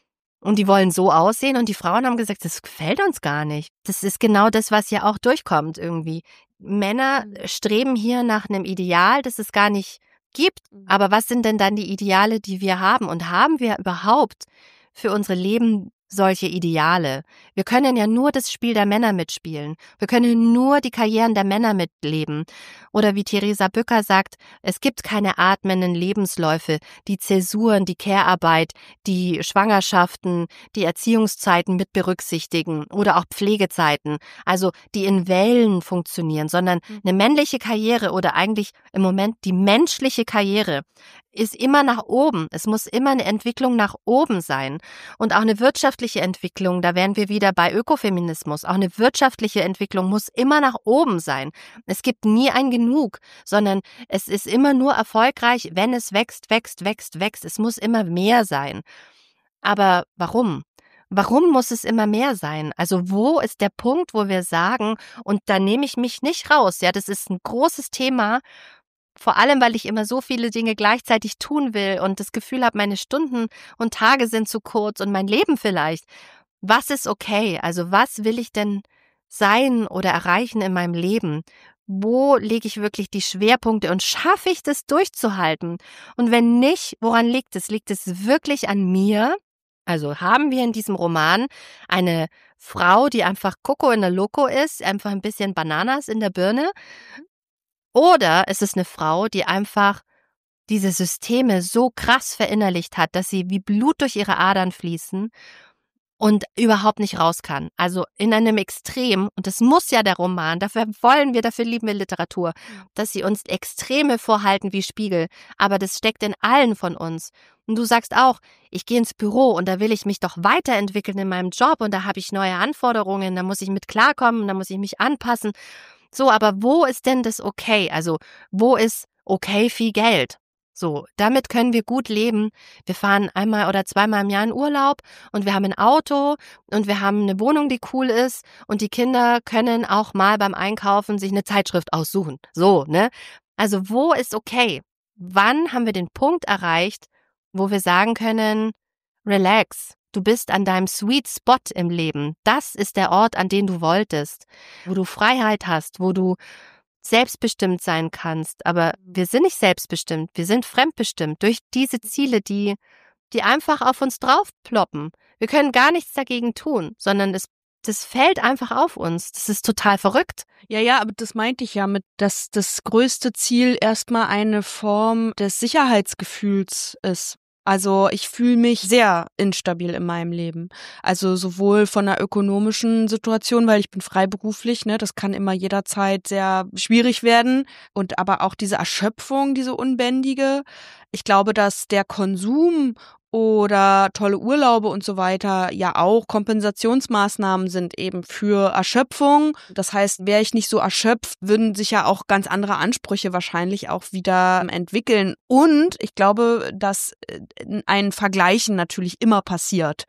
Und die wollen so aussehen und die Frauen haben gesagt, das gefällt uns gar nicht. Das ist genau das, was ja auch durchkommt irgendwie. Männer streben hier nach einem Ideal, das es gar nicht gibt. Aber was sind denn dann die Ideale, die wir haben? Und haben wir überhaupt für unsere Leben solche Ideale? Wir können ja nur das Spiel der Männer mitspielen. Wir können nur die Karrieren der Männer mitleben. Oder wie Theresa Bücker sagt, es gibt keine atmenden Lebensläufe, die Zäsuren, die Care-Arbeit, die Schwangerschaften, die Erziehungszeiten mit berücksichtigen oder auch Pflegezeiten, also die in Wellen funktionieren, sondern eine männliche Karriere oder eigentlich im Moment die menschliche Karriere ist immer nach oben. Es muss immer eine Entwicklung nach oben sein. Und auch eine wirtschaftliche Entwicklung, da wären wir wieder bei Ökofeminismus. Auch eine wirtschaftliche Entwicklung muss immer nach oben sein. Es gibt nie ein Genug, sondern es ist immer nur erfolgreich, wenn es wächst, wächst, wächst, wächst. Es muss immer mehr sein. Aber warum? Warum muss es immer mehr sein? Also wo ist der Punkt, wo wir sagen, und da nehme ich mich nicht raus, ja, das ist ein großes Thema, vor allem, weil ich immer so viele Dinge gleichzeitig tun will und das Gefühl habe, meine Stunden und Tage sind zu kurz und mein Leben vielleicht. Was ist okay? Also was will ich denn sein oder erreichen in meinem Leben? Wo lege ich wirklich die Schwerpunkte und schaffe ich das durchzuhalten? Und wenn nicht, woran liegt es? Liegt es wirklich an mir? Also haben wir in diesem Roman eine Frau, die einfach Coco in der Loco ist, einfach ein bisschen Bananas in der Birne? Oder ist es eine Frau, die einfach diese Systeme so krass verinnerlicht hat, dass sie wie Blut durch ihre Adern fließen und überhaupt nicht raus kann? Also in einem Extrem, und das muss ja der Roman, dafür wollen wir, dafür lieben wir Literatur, dass sie uns Extreme vorhalten wie Spiegel, aber das steckt in allen von uns. Und du sagst auch, ich gehe ins Büro und da will ich mich doch weiterentwickeln in meinem Job und da habe ich neue Anforderungen, da muss ich mit klarkommen, da muss ich mich anpassen. So, aber wo ist denn das okay? Also, wo ist okay viel Geld? So, damit können wir gut leben. Wir fahren einmal oder zweimal im Jahr in Urlaub und wir haben ein Auto und wir haben eine Wohnung, die cool ist und die Kinder können auch mal beim Einkaufen sich eine Zeitschrift aussuchen. So, ne? Also, wo ist okay? Wann haben wir den Punkt erreicht, wo wir sagen können, relax. Du bist an deinem Sweet Spot im Leben. Das ist der Ort, an den du wolltest, wo du Freiheit hast, wo du selbstbestimmt sein kannst. Aber wir sind nicht selbstbestimmt, wir sind fremdbestimmt durch diese Ziele, die, die einfach auf uns draufploppen. Wir können gar nichts dagegen tun, sondern es, das fällt einfach auf uns. Das ist total verrückt. Ja, ja, aber das meinte ich ja mit, dass das größte Ziel erstmal eine Form des Sicherheitsgefühls ist. Also ich fühle mich sehr instabil in meinem Leben. Also sowohl von der ökonomischen Situation, weil ich bin freiberuflich, ne, das kann immer jederzeit sehr schwierig werden. Und aber auch diese Erschöpfung, diese unbändige. Ich glaube, dass der Konsum oder tolle Urlaube und so weiter ja auch Kompensationsmaßnahmen sind eben für Erschöpfung. Das heißt, wäre ich nicht so erschöpft, würden sich ja auch ganz andere Ansprüche wahrscheinlich auch wieder entwickeln. Und ich glaube, dass ein Vergleichen natürlich immer passiert.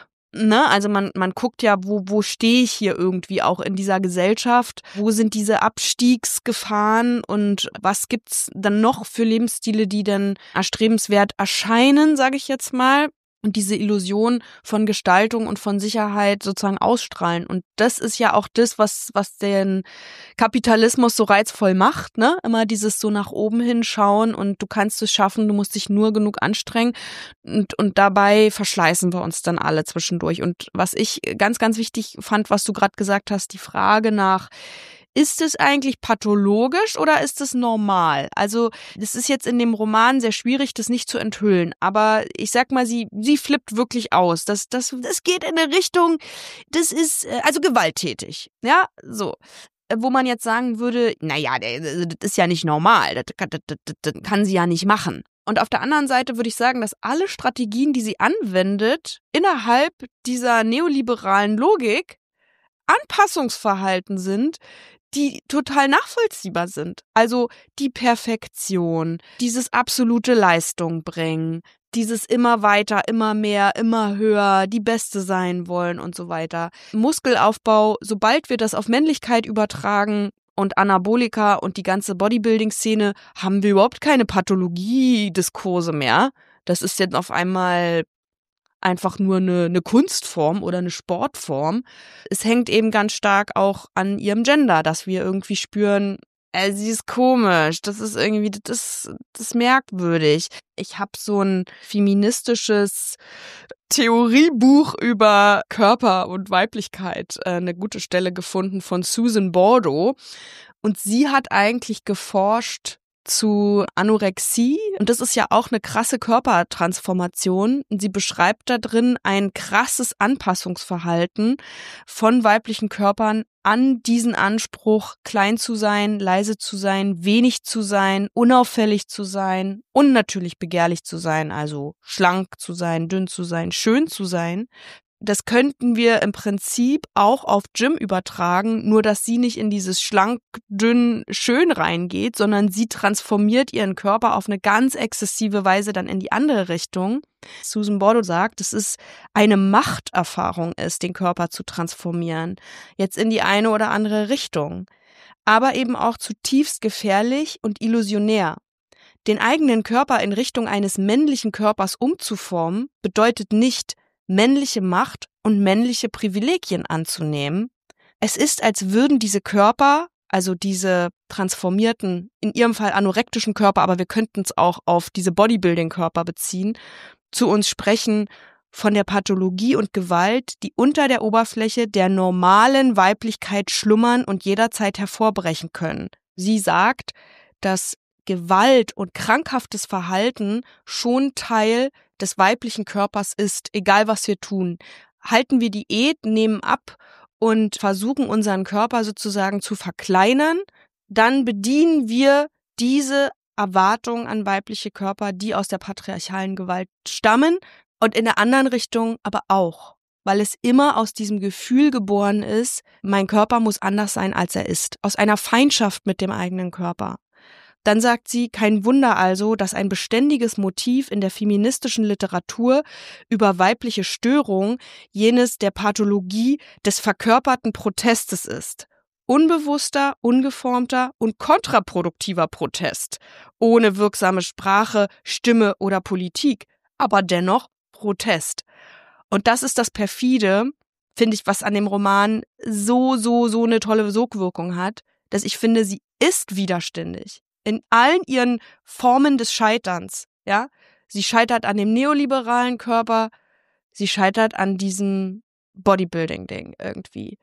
Ne, also man man guckt ja, wo wo stehe ich hier irgendwie auch in dieser Gesellschaft? Wo sind diese Abstiegsgefahren und was gibt's dann noch für Lebensstile, die dann erstrebenswert erscheinen, sage ich jetzt mal? Und diese Illusion von Gestaltung und von Sicherheit sozusagen ausstrahlen. Und das ist ja auch das, was was den Kapitalismus so reizvoll macht, ne? Immer dieses so nach oben hinschauen und du kannst es schaffen, du musst dich nur genug anstrengen. Und, und dabei verschleißen wir uns dann alle zwischendurch. Und was ich ganz, ganz wichtig fand, was du gerade gesagt hast, die Frage nach, ist es eigentlich pathologisch oder ist es normal? Also das ist jetzt in dem Roman sehr schwierig, das nicht zu enthüllen. Aber ich sag mal, sie sie flippt wirklich aus. Das das das geht in eine Richtung, das ist also gewalttätig. Ja, so. Wo man jetzt sagen würde, naja, das ist ja nicht normal. Das, das, das, das kann sie ja nicht machen. Und auf der anderen Seite würde ich sagen, dass alle Strategien, die sie anwendet, innerhalb dieser neoliberalen Logik Anpassungsverhalten sind, die total nachvollziehbar sind. Also die Perfektion, dieses absolute Leistung bringen, dieses immer weiter, immer mehr, immer höher, die Beste sein wollen und so weiter. Muskelaufbau, sobald wir das auf Männlichkeit übertragen und Anabolika und die ganze Bodybuilding-Szene, haben wir überhaupt keine Pathologie-Diskurse mehr. Das ist jetzt auf einmal einfach nur eine, eine Kunstform oder eine Sportform. Es hängt eben ganz stark auch an ihrem Gender, dass wir irgendwie spüren, äh, sie ist komisch, das ist irgendwie, das, das ist merkwürdig. Ich habe so ein feministisches Theoriebuch über Körper und Weiblichkeit, äh, eine gute Stelle gefunden von Susan Bordeaux. Und sie hat eigentlich geforscht zu Anorexie. Und das ist ja auch eine krasse Körpertransformation. Und sie beschreibt da drin ein krasses Anpassungsverhalten von weiblichen Körpern an diesen Anspruch, klein zu sein, leise zu sein, wenig zu sein, unauffällig zu sein und natürlich begehrlich zu sein, also schlank zu sein, dünn zu sein, schön zu sein. Das könnten wir im Prinzip auch auf Jim übertragen, nur dass sie nicht in dieses schlank, dünn, schön reingeht, sondern sie transformiert ihren Körper auf eine ganz exzessive Weise dann in die andere Richtung. Susan Bordo sagt, dass es eine Machterfahrung ist, den Körper zu transformieren, jetzt in die eine oder andere Richtung, aber eben auch zutiefst gefährlich und illusionär. Den eigenen Körper in Richtung eines männlichen Körpers umzuformen, bedeutet nicht, männliche Macht und männliche Privilegien anzunehmen. Es ist, als würden diese Körper, also diese transformierten, in ihrem Fall anorektischen Körper, aber wir könnten es auch auf diese Bodybuilding-Körper beziehen, zu uns sprechen von der Pathologie und Gewalt, die unter der Oberfläche der normalen Weiblichkeit schlummern und jederzeit hervorbrechen können. Sie sagt, dass Gewalt und krankhaftes Verhalten schon Teil des weiblichen Körpers ist, egal was wir tun. Halten wir Diät, nehmen ab und versuchen unseren Körper sozusagen zu verkleinern, dann bedienen wir diese Erwartungen an weibliche Körper, die aus der patriarchalen Gewalt stammen und in der anderen Richtung aber auch, weil es immer aus diesem Gefühl geboren ist, mein Körper muss anders sein, als er ist, aus einer Feindschaft mit dem eigenen Körper. Dann sagt sie, kein Wunder also, dass ein beständiges Motiv in der feministischen Literatur über weibliche Störung jenes der Pathologie des verkörperten Protestes ist. Unbewusster, ungeformter und kontraproduktiver Protest, ohne wirksame Sprache, Stimme oder Politik, aber dennoch Protest. Und das ist das Perfide, finde ich, was an dem Roman so, so, so eine tolle Sogwirkung hat, dass ich finde, sie ist widerständig. In allen ihren Formen des Scheiterns, ja. Sie scheitert an dem neoliberalen Körper, sie scheitert an diesem Bodybuilding-Ding irgendwie.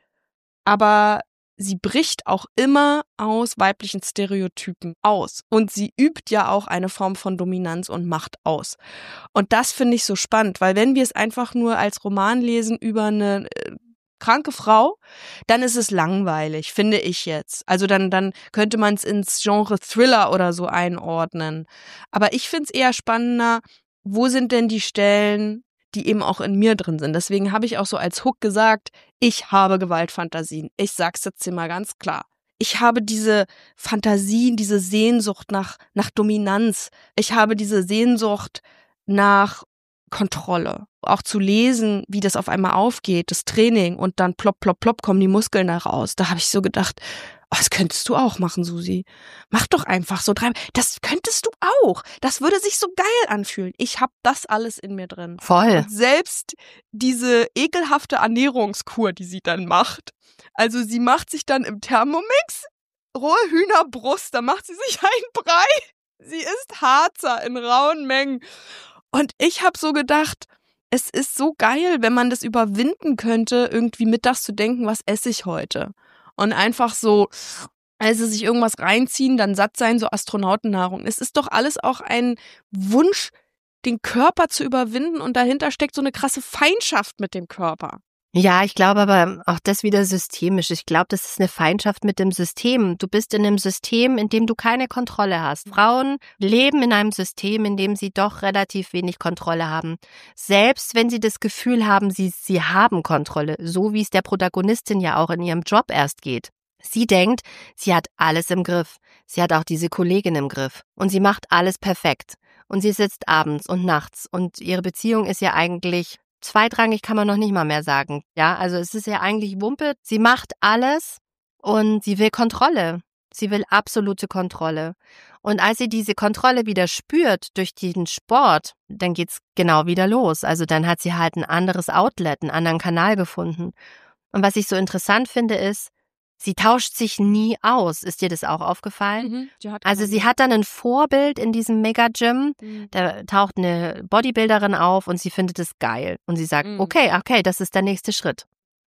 Aber sie bricht auch immer aus weiblichen Stereotypen aus. Und sie übt ja auch eine Form von Dominanz und Macht aus. Und das finde ich so spannend, weil wenn wir es einfach nur als Roman lesen über eine äh, kranke Frau, dann ist es langweilig, finde ich jetzt. Also dann, dann könnte man es ins Genre Thriller oder so einordnen. Aber ich finde es eher spannender, wo sind denn die Stellen, die eben auch in mir drin sind. Deswegen habe ich auch so als Hook gesagt, ich habe Gewaltfantasien. Ich sag's jetzt hier mal ganz klar. Ich habe diese Fantasien, diese Sehnsucht nach, nach Dominanz. Ich habe diese Sehnsucht nach Kontrolle. Auch zu lesen, wie das auf einmal aufgeht, das Training und dann plopp, plopp, plopp kommen die Muskeln da raus. Da habe ich so gedacht, oh, das könntest du auch machen, Susi. Mach doch einfach so drei. Das könntest du auch. Das würde sich so geil anfühlen. Ich habe das alles in mir drin. Voll. Und selbst diese ekelhafte Ernährungskur, die sie dann macht. Also sie macht sich dann im Thermomix rohe Hühnerbrust, da macht sie sich einen Brei. Sie isst Harzer in rauen Mengen. Und ich habe so gedacht, es ist so geil, wenn man das überwinden könnte, irgendwie mittags zu denken, was esse ich heute? Und einfach so, also sich irgendwas reinziehen, dann satt sein, so Astronautennahrung. Es ist doch alles auch ein Wunsch, den Körper zu überwinden und dahinter steckt so eine krasse Feindschaft mit dem Körper. Ja, ich glaube aber auch das wieder systemisch. Ich glaube, das ist eine Feindschaft mit dem System. Du bist in einem System, in dem du keine Kontrolle hast. Frauen leben in einem System, in dem sie doch relativ wenig Kontrolle haben. Selbst wenn sie das Gefühl haben, sie, sie haben Kontrolle, so wie es der Protagonistin ja auch in ihrem Job erst geht. Sie denkt, sie hat alles im Griff. Sie hat auch diese Kollegin im Griff. Und sie macht alles perfekt. Und sie sitzt abends und nachts. Und ihre Beziehung ist ja eigentlich zweitrangig, kann man noch nicht mal mehr sagen. Ja, also es ist ja eigentlich Wumpe. Sie macht alles und sie will Kontrolle. Sie will absolute Kontrolle. Und als sie diese Kontrolle wieder spürt durch den Sport, dann geht's genau wieder los. Also dann hat sie halt ein anderes Outlet, einen anderen Kanal gefunden. Und was ich so interessant finde, ist, sie tauscht sich nie aus. Ist dir das auch aufgefallen? Mhm, die hat also sie hat dann ein Vorbild in diesem Mega-Gym. Mhm. Da taucht eine Bodybuilderin auf und sie findet es geil. Und sie sagt, Mhm. okay, okay, das ist der nächste Schritt.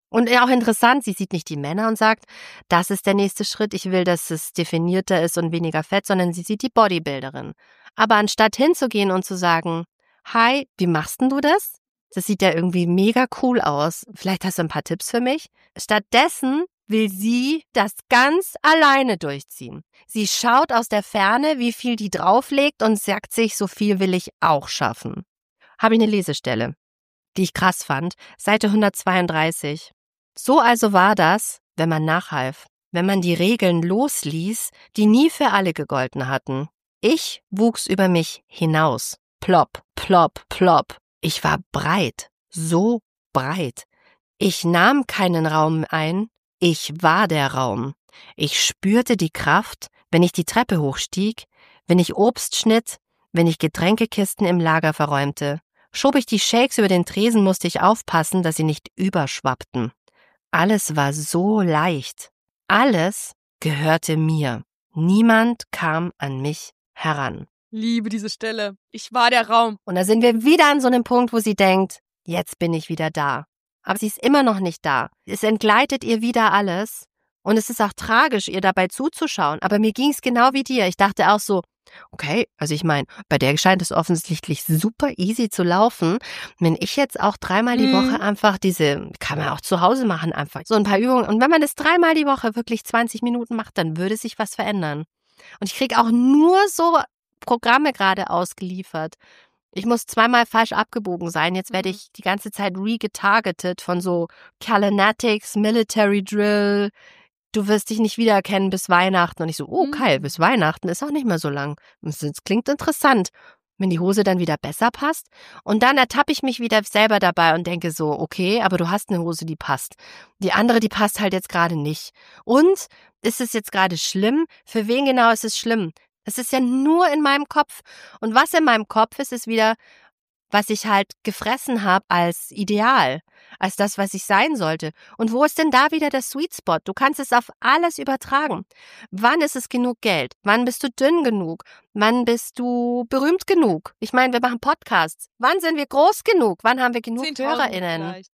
Und auch interessant, sie sieht nicht die Männer und sagt, das ist der nächste Schritt, ich will, dass es definierter ist und weniger Fett, sondern sie sieht die Bodybuilderin. Aber anstatt hinzugehen und zu sagen, hi, wie machst denn du das? Das sieht ja irgendwie mega cool aus. Vielleicht hast du ein paar Tipps für mich? Stattdessen will sie das ganz alleine durchziehen. Sie schaut aus der Ferne, wie viel die drauflegt und sagt sich, so viel will ich auch schaffen. Habe ich eine Lesestelle, die ich krass fand. Seite hundertzweiunddreißig. So also war das, wenn man nachhalf, wenn man die Regeln losließ, die nie für alle gegolten hatten. Ich wuchs über mich hinaus. Plopp, plopp, plopp. Ich war breit, so breit. Ich nahm keinen Raum ein, ich war der Raum. Ich spürte die Kraft, wenn ich die Treppe hochstieg, wenn ich Obst schnitt, wenn ich Getränkekisten im Lager verräumte. Schob ich die Shakes über den Tresen, musste ich aufpassen, dass sie nicht überschwappten. Alles war so leicht. Alles gehörte mir. Niemand kam an mich heran. Liebe diese Stelle. Ich war der Raum. Und da sind wir wieder an so einem Punkt, wo sie denkt, jetzt bin ich wieder da. Aber sie ist immer noch nicht da. Es entgleitet ihr wieder alles. Und es ist auch tragisch, ihr dabei zuzuschauen. Aber mir ging es genau wie dir. Ich dachte auch so, okay, also ich meine, bei der scheint es offensichtlich super easy zu laufen. Wenn ich jetzt auch dreimal die Mhm. Woche einfach diese, kann man auch zu Hause machen, einfach so ein paar Übungen. Und wenn man das dreimal die Woche wirklich zwanzig Minuten macht, dann würde sich was verändern. Und ich kriege auch nur so Programme gerade ausgeliefert. Ich muss zweimal falsch abgebogen sein. Jetzt werde ich die ganze Zeit re-getargetet von so Kalanatics, Military Drill. Du wirst dich nicht wiedererkennen bis Weihnachten. Und ich so, oh Kai, bis Weihnachten ist auch nicht mehr so lang. Das klingt interessant, wenn die Hose dann wieder besser passt. Und dann ertappe ich mich wieder selber dabei und denke so, okay, aber du hast eine Hose, die passt. Die andere, die passt halt jetzt gerade nicht. Und ist es jetzt gerade schlimm? Für wen genau ist es schlimm? Es ist ja nur in meinem Kopf. Und was in meinem Kopf ist, ist wieder, was ich halt gefressen habe als Ideal, als das, was ich sein sollte. Und wo ist denn da wieder der Sweet Spot? Du kannst es auf alles übertragen. Wann ist es genug Geld? Wann bist du dünn genug? Wann bist du berühmt genug? Ich meine, wir machen Podcasts. Wann sind wir groß genug? Wann haben wir genug HörerInnen? Vielleicht.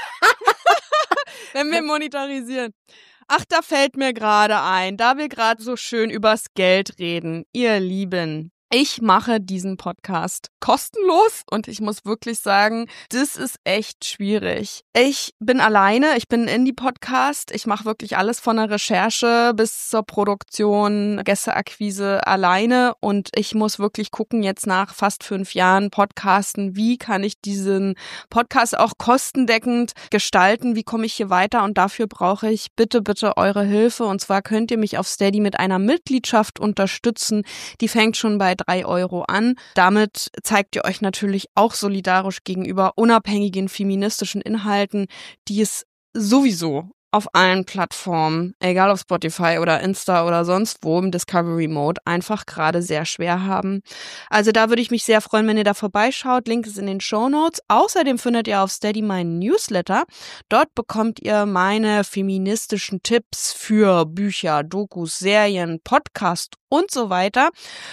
Wenn wir monetarisieren. Ach, da fällt mir gerade ein, da wir gerade so schön übers Geld reden, ihr Lieben. Ich mache diesen Podcast kostenlos und ich muss wirklich sagen, das ist echt schwierig. Ich bin alleine, ich bin ein Indie-Podcast, ich mache wirklich alles von der Recherche bis zur Produktion, Gästeakquise alleine und ich muss wirklich gucken jetzt nach fast fünf Jahren Podcasten, wie kann ich diesen Podcast auch kostendeckend gestalten, wie komme ich hier weiter und dafür brauche ich bitte, bitte eure Hilfe und zwar könnt ihr mich auf Steady mit einer Mitgliedschaft unterstützen, die fängt schon bei drei Euro an. Damit zeigt ihr euch natürlich auch solidarisch gegenüber unabhängigen feministischen Inhalten, die es sowieso auf allen Plattformen, egal auf Spotify oder Insta oder sonst wo im Discovery Mode, einfach gerade sehr schwer haben. Also da würde ich mich sehr freuen, wenn ihr da vorbeischaut. Link ist in den Shownotes. Außerdem findet ihr auf Steady meinen Newsletter. Dort bekommt ihr meine feministischen Tipps für Bücher, Dokus, Serien, Podcast und so weiter.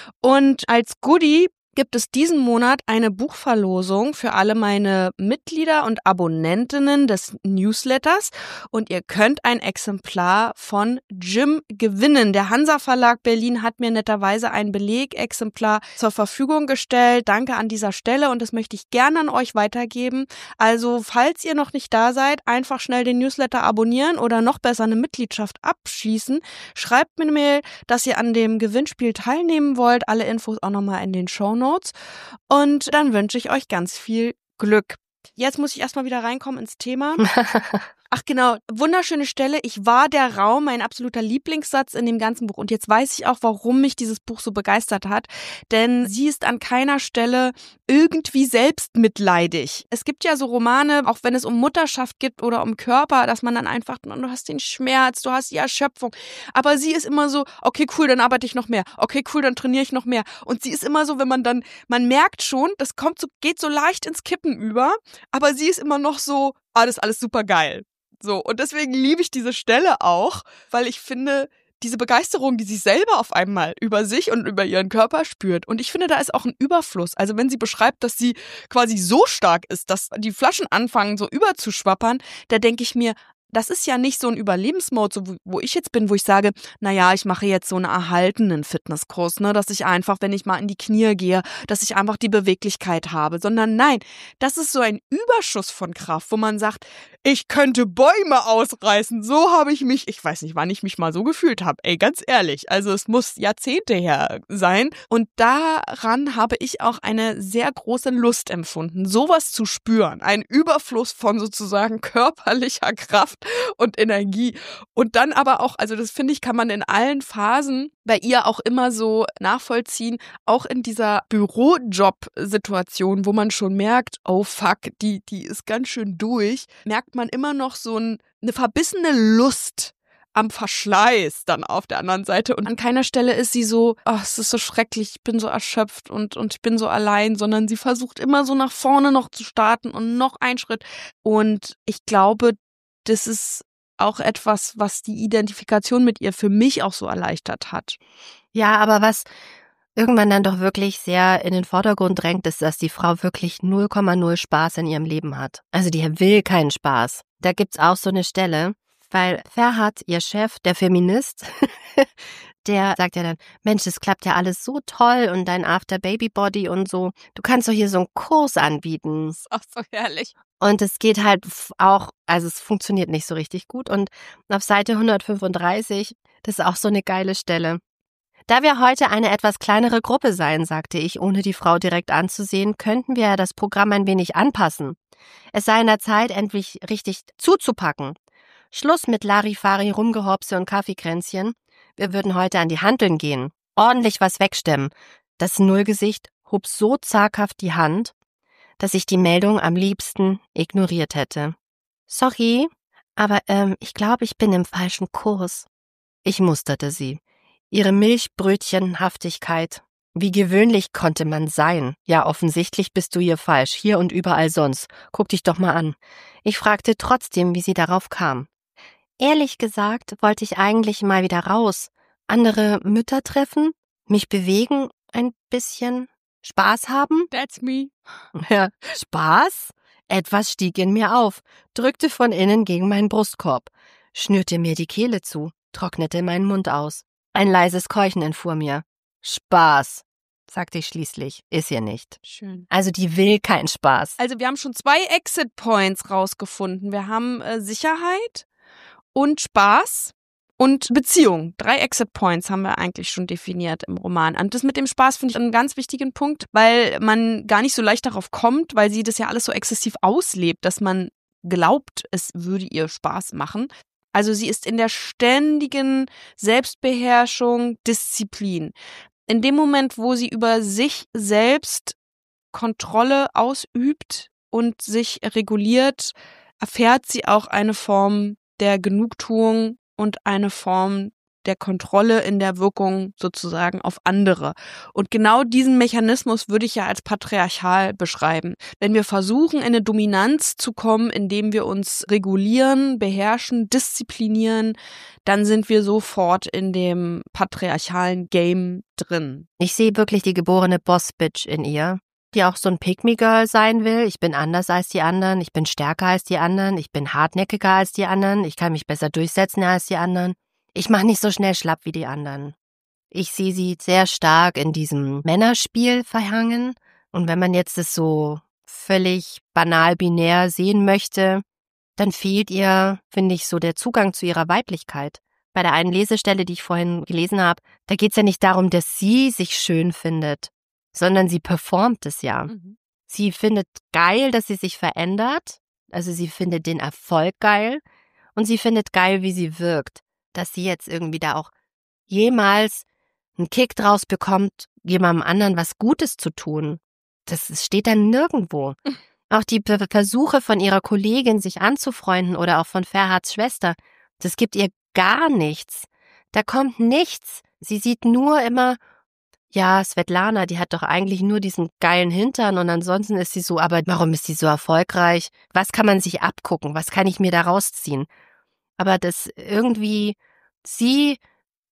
Und als Goodie gibt es diesen Monat eine Buchverlosung für alle meine Mitglieder und Abonnentinnen des Newsletters und ihr könnt ein Exemplar von Jim gewinnen. Der Hansa Verlag Berlin hat mir netterweise ein Belegexemplar zur Verfügung gestellt. Danke an dieser Stelle und das möchte ich gerne an euch weitergeben. Also falls ihr noch nicht da seid, einfach schnell den Newsletter abonnieren oder noch besser eine Mitgliedschaft abschließen. Schreibt mir eine Mail, dass ihr an dem Gewinnspiel teilnehmen wollt. Alle Infos auch nochmal in den Shownotes. Und dann wünsche ich euch ganz viel Glück. Jetzt muss ich erstmal wieder reinkommen ins Thema. Ach genau, wunderschöne Stelle. Ich war der Raum, mein absoluter Lieblingssatz in dem ganzen Buch. Und jetzt weiß ich auch, warum mich dieses Buch so begeistert hat. Denn sie ist an keiner Stelle irgendwie selbstmitleidig. Es gibt ja so Romane, auch wenn es um Mutterschaft geht oder um Körper, dass man dann einfach, du hast den Schmerz, du hast die Erschöpfung. Aber sie ist immer so, okay, cool, dann arbeite ich noch mehr. Okay, cool, dann trainiere ich noch mehr. Und sie ist immer so, wenn man dann, man merkt schon, das kommt so, geht so leicht ins Kippen über. Aber sie ist immer noch so, ah, das ist alles super geil. So, und deswegen liebe ich diese Stelle auch, weil ich finde, diese Begeisterung, die sie selber auf einmal über sich und über ihren Körper spürt. Und ich finde, da ist auch ein Überfluss. Also wenn sie beschreibt, dass sie quasi so stark ist, dass die Flaschen anfangen so überzuschwappern, da denke ich mir, das ist ja nicht so ein Überlebensmode, so wo ich jetzt bin, wo ich sage, naja, ich mache jetzt so einen erhaltenen Fitnesskurs, ne, dass ich einfach, wenn ich mal in die Knie gehe, dass ich einfach die Beweglichkeit habe, sondern nein, das ist so ein Überschuss von Kraft, wo man sagt, ich könnte Bäume ausreißen, so habe ich mich, ich weiß nicht, wann ich mich mal so gefühlt habe, ey, ganz ehrlich, also es muss Jahrzehnte her sein und daran habe ich auch eine sehr große Lust empfunden, sowas zu spüren, ein Überfluss von sozusagen körperlicher Kraft und Energie. Und dann aber auch, also das finde ich, kann man in allen Phasen bei ihr auch immer so nachvollziehen, auch in dieser Bürojob-Situation, wo man schon merkt, oh fuck, die, die ist ganz schön durch, merkt man immer noch so ein, eine verbissene Lust am Verschleiß dann auf der anderen Seite. Und an keiner Stelle ist sie so, ach, es ist so schrecklich, ich bin so erschöpft und, und ich bin so allein, sondern sie versucht immer so nach vorne noch zu starten und noch einen Schritt. Und ich glaube, das ist auch etwas, was die Identifikation mit ihr für mich auch so erleichtert hat. Ja, aber was irgendwann dann doch wirklich sehr in den Vordergrund drängt, ist, dass die Frau wirklich null Komma null Spaß in ihrem Leben hat. Also die will keinen Spaß. Da gibt's auch so eine Stelle, weil Ferhat, ihr Chef, der Feminist, der sagt ja dann, Mensch, es klappt ja alles so toll und dein After-Baby-Body und so. Du kannst doch hier so einen Kurs anbieten. Das ist auch so herrlich. Und es geht halt auch, also es funktioniert nicht so richtig gut. Und auf Seite hundertfünfunddreißig, das ist auch so eine geile Stelle. Da wir heute eine etwas kleinere Gruppe seien, sagte ich, ohne die Frau direkt anzusehen, könnten wir das Programm ein wenig anpassen. Es sei an der Zeit, endlich richtig zuzupacken. Schluss mit Larifari, Rumgehopse und Kaffeekränzchen. Wir würden heute an die Hanteln gehen. Ordentlich was wegstemmen. Das Nullgesicht hob so zaghaft die Hand, dass ich die Meldung am liebsten ignoriert hätte. Sorry, aber ähm, ich glaube, ich bin im falschen Kurs. Ich musterte sie. Ihre Milchbrötchenhaftigkeit. Wie gewöhnlich konnte man sein? Ja, offensichtlich bist du hier falsch, hier und überall sonst. Guck dich doch mal an. Ich fragte trotzdem, wie sie darauf kam. Ehrlich gesagt wollte ich eigentlich mal wieder raus. Andere Mütter treffen, mich bewegen, ein bisschen Spaß haben. That's me. Ja, Spaß? Etwas stieg in mir auf, drückte von innen gegen meinen Brustkorb, schnürte mir die Kehle zu, trocknete meinen Mund aus. Ein leises Keuchen entfuhr mir. Spaß, sagte ich schließlich, ist ihr nicht. Schön. Also die will keinen Spaß. Also wir haben schon zwei Exit Points rausgefunden. Wir haben äh, Sicherheit und Spaß und Beziehung. Drei Exit Points haben wir eigentlich schon definiert im Roman. Und das mit dem Spaß finde ich einen ganz wichtigen Punkt, weil man gar nicht so leicht darauf kommt, weil sie das ja alles so exzessiv auslebt, dass man glaubt, es würde ihr Spaß machen. Also sie ist in der ständigen Selbstbeherrschung, Disziplin. In dem Moment, wo sie über sich selbst Kontrolle ausübt und sich reguliert, erfährt sie auch eine Form der Genugtuung und eine Form der Kontrolle in der Wirkung sozusagen auf andere. Und genau diesen Mechanismus würde ich ja als patriarchal beschreiben. Wenn wir versuchen, in eine Dominanz zu kommen, indem wir uns regulieren, beherrschen, disziplinieren, dann sind wir sofort in dem patriarchalen Game drin. Ich sehe wirklich die geborene Boss-Bitch in ihr, die auch so ein Pick-me-Girl sein will. Ich bin anders als die anderen, ich bin stärker als die anderen, ich bin hartnäckiger als die anderen, ich kann mich besser durchsetzen als die anderen. Ich mache nicht so schnell schlapp wie die anderen. Ich sehe sie sehr stark in diesem Männerspiel verhangen. Und wenn man jetzt das so völlig banal binär sehen möchte, dann fehlt ihr, finde ich, so der Zugang zu ihrer Weiblichkeit. Bei der einen Lesestelle, die ich vorhin gelesen habe, da geht es ja nicht darum, dass sie sich schön findet, sondern sie performt es ja. Mhm. Sie findet geil, dass sie sich verändert. Also sie findet den Erfolg geil. Und sie findet geil, wie sie wirkt. Dass sie jetzt irgendwie da auch jemals einen Kick draus bekommt, jemandem anderen was Gutes zu tun. Das steht dann nirgendwo. Auch die Versuche von ihrer Kollegin, sich anzufreunden oder auch von Ferhats Schwester, das gibt ihr gar nichts. Da kommt nichts. Sie sieht nur immer, ja, Svetlana, die hat doch eigentlich nur diesen geilen Hintern und ansonsten ist sie so, aber warum ist sie so erfolgreich? Was kann man sich abgucken? Was kann ich mir da rausziehen? Aber das irgendwie, sie